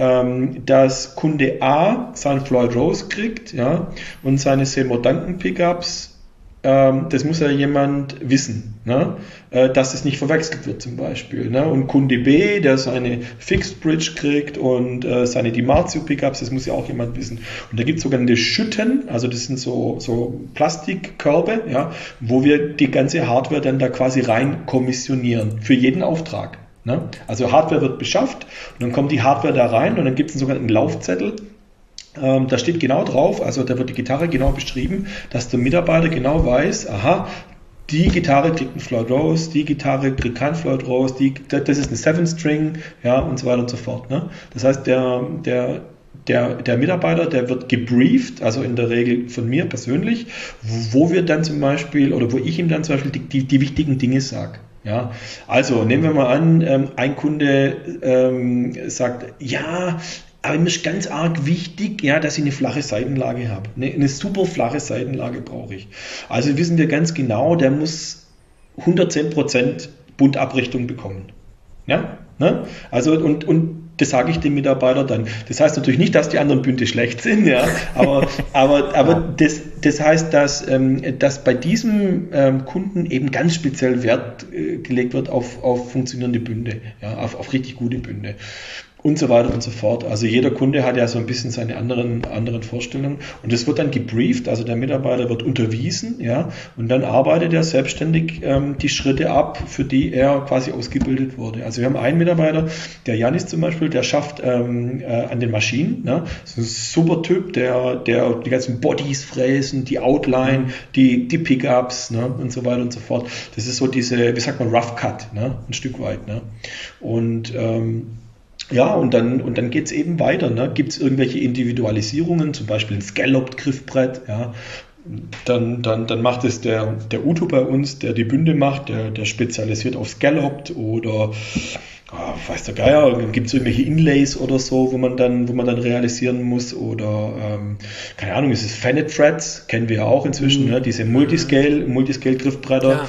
C: dass Kunde A seinen Floyd Rose kriegt, ja, und seine Seymour Duncan Pickups, das muss ja jemand wissen, ne, dass es nicht verwechselt wird zum Beispiel, ne, und Kunde B, der seine Fixed Bridge kriegt und seine DiMarzio Pickups, das muss ja auch jemand wissen. Und da gibt es sogenannte Schütten, also das sind so Plastikkörbe, ja, wo wir die ganze Hardware dann da quasi rein kommissionieren für jeden Auftrag. Ne? Also Hardware wird beschafft und dann kommt die Hardware da rein und dann gibt es einen sogenannten Laufzettel. Da steht genau drauf, also da wird die Gitarre genau beschrieben, dass der Mitarbeiter genau weiß, aha, die Gitarre kriegt einen Floyd Rose, die Gitarre kriegt keinen Floyd Rose, das ist eine 7-String, ja, und so weiter und so fort. Ne? Das heißt, der Mitarbeiter, der wird gebrieft, also in der Regel von mir persönlich, wo wir dann zum Beispiel, oder wo ich ihm dann zum Beispiel die wichtigen Dinge sage. Ja, also nehmen wir mal an, ein Kunde sagt, ja, aber mir ist ganz arg wichtig, ja, dass ich eine flache Seitenlage habe. Eine super flache Seitenlage brauche ich. Also wissen wir ganz genau, der muss 110% Bundabrichtung bekommen. Ja, ne? Also und das sage ich dem Mitarbeiter dann. Das heißt natürlich nicht, dass die anderen Bünde schlecht sind, ja, aber das heißt, dass bei diesem Kunden eben ganz speziell Wert gelegt wird auf funktionierende Bünde, ja, auf richtig gute Bünde. Und so weiter und so fort. Also jeder Kunde hat ja so ein bisschen seine anderen Vorstellungen und das wird dann gebrieft, also der Mitarbeiter wird unterwiesen, ja, und dann arbeitet er selbstständig die Schritte ab, für die er quasi ausgebildet wurde. Also wir haben einen Mitarbeiter, der Janis zum Beispiel, der schafft an den Maschinen, ne? Das ist ein super Typ, der die ganzen Bodies fräsen, die Outline, die Pickups, ne? Und so weiter und so fort. Das ist so diese, wie sagt man, Rough Cut, ne? Ein Stück weit, ne? Und ja, und dann geht's eben weiter. Ne? Gibt es irgendwelche Individualisierungen, zum Beispiel ein Scalloped-Griffbrett, ja, Dann macht es der Uto bei uns, der die Bünde macht, der spezialisiert auf Scalloped oder weiß der Geier, gibt es irgendwelche Inlays oder so, wo man dann realisieren muss oder keine Ahnung, ist es Fanet Threads, kennen wir ja auch inzwischen, ne? Diese Multiscale-Griffbretter,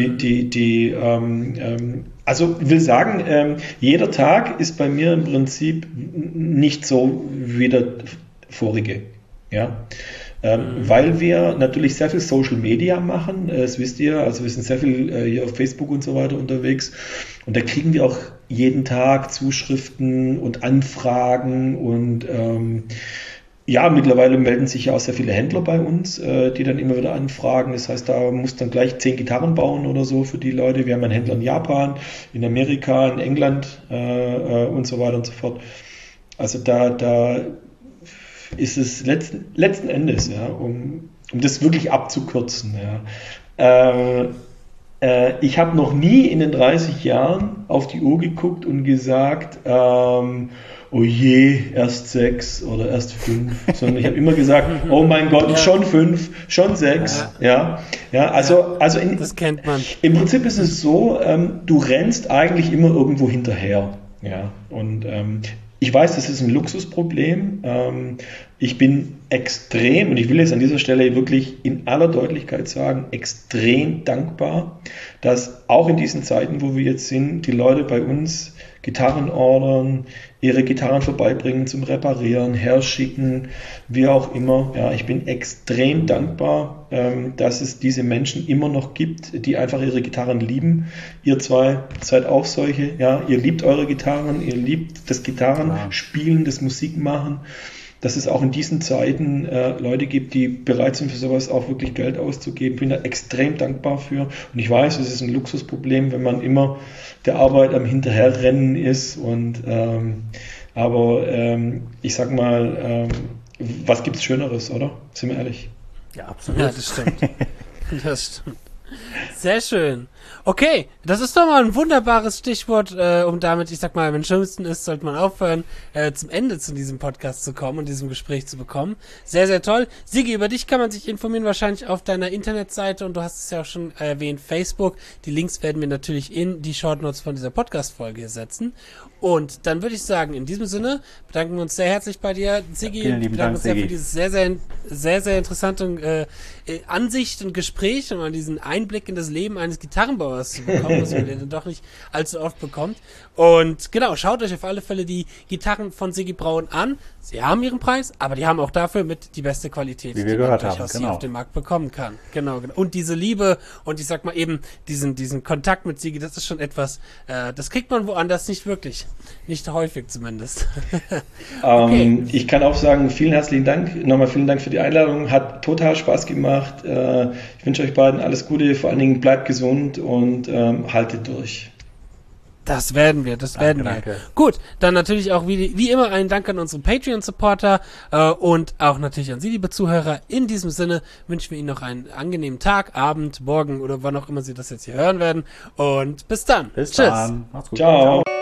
A: Ja.
C: Also ich will sagen, jeder Tag ist bei mir im Prinzip nicht so wie der vorige, ja. Weil wir natürlich sehr viel Social Media machen, das wisst ihr, also wir sind sehr viel hier auf Facebook und so weiter unterwegs und da kriegen wir auch jeden Tag Zuschriften und Anfragen und ja, mittlerweile melden sich ja auch sehr viele Händler bei uns, die dann immer wieder anfragen. Das heißt, da muss dann gleich 10 Gitarren bauen oder so für die Leute. Wir haben einen Händler in Japan, in Amerika, in England und so weiter und so fort. Also da ist es letzten Endes, ja, um das wirklich abzukürzen. Ja. Ich habe noch nie in den 30 Jahren auf die Uhr geguckt und gesagt, oh je, erst 6 oder erst 5, sondern ich habe immer gesagt, oh mein Gott, ja. Schon 5, schon 6, ja. Also
A: das kennt man.
C: Im Prinzip ist es so, du rennst eigentlich immer irgendwo hinterher, ja, und ich weiß, das ist ein Luxusproblem. Ich bin extrem, und ich will es an dieser Stelle wirklich in aller Deutlichkeit sagen, extrem dankbar, dass auch in diesen Zeiten, wo wir jetzt sind, die Leute bei uns Gitarren ordern, ihre Gitarren vorbeibringen zum Reparieren, herschicken, wie auch immer. Ja, ich bin extrem dankbar, dass es diese Menschen immer noch gibt, die einfach ihre Gitarren lieben. Ihr zwei seid auch solche. Ja, ihr liebt eure Gitarren, ihr liebt das Gitarrenspielen, das Musikmachen. Dass es auch in diesen Zeiten Leute gibt, die bereit sind, für sowas auch wirklich Geld auszugeben. Ich bin da extrem dankbar für. Und ich weiß, es ist ein Luxusproblem, wenn man immer der Arbeit am Hinterherrennen ist. Aber ich sag mal, was gibt's Schöneres, oder? Sind wir ehrlich?
B: Ja, absolut.
A: Ja, das stimmt. Das stimmt. Sehr schön. Okay, das ist doch mal ein wunderbares Stichwort, um damit, ich sag mal, wenn es schlimmsten ist, sollte man aufhören, zum Ende zu diesem Podcast zu kommen und diesem Gespräch zu bekommen. Sehr, sehr toll. Sigi, über dich kann man sich informieren, wahrscheinlich auf deiner Internetseite und du hast es ja auch schon erwähnt, Facebook. Die Links werden wir natürlich in die Shortnotes von dieser Podcast-Folge hier setzen. Und dann würde ich sagen, in diesem Sinne bedanken wir uns sehr herzlich bei dir, Sigi.
B: Vielen lieben Dank,
A: uns sehr
B: Sigi.
A: für dieses sehr, sehr, sehr interessante Ansicht und Gespräch und mal diesen Einblick in das Leben eines Gitarrenbauers zu bekommen, was man dann doch nicht allzu oft bekommt. Und genau, schaut euch auf alle Fälle die Gitarren von Sigi Braun an. Sie haben ihren Preis, aber die haben auch dafür mit die beste Qualität,
B: Wie wir
A: die
B: gehört
A: man
B: haben,
A: durchaus
B: genau.
A: hier auf dem Markt bekommen kann. Genau. Und diese Liebe und ich sag mal eben diesen Kontakt mit Sigi, das ist schon etwas, das kriegt man woanders nicht wirklich. Nicht häufig zumindest. Okay.
C: Ich kann auch sagen, vielen herzlichen Dank. Nochmal vielen Dank für die Einladung. Hat total Spaß gemacht. Ich wünsche euch beiden alles Gute. Vor allen Dingen bleibt gesund und haltet durch.
A: Das werden wir.
B: Danke.
A: Gut, dann natürlich auch wie immer einen Dank an unsere Patreon-Supporter und auch natürlich an Sie, liebe Zuhörer. In diesem Sinne wünschen wir Ihnen noch einen angenehmen Tag, Abend, Morgen oder wann auch immer Sie das jetzt hier hören werden. Und bis dann.
B: Bis
A: Tschüss.
B: dann. Macht's gut.
C: Ciao.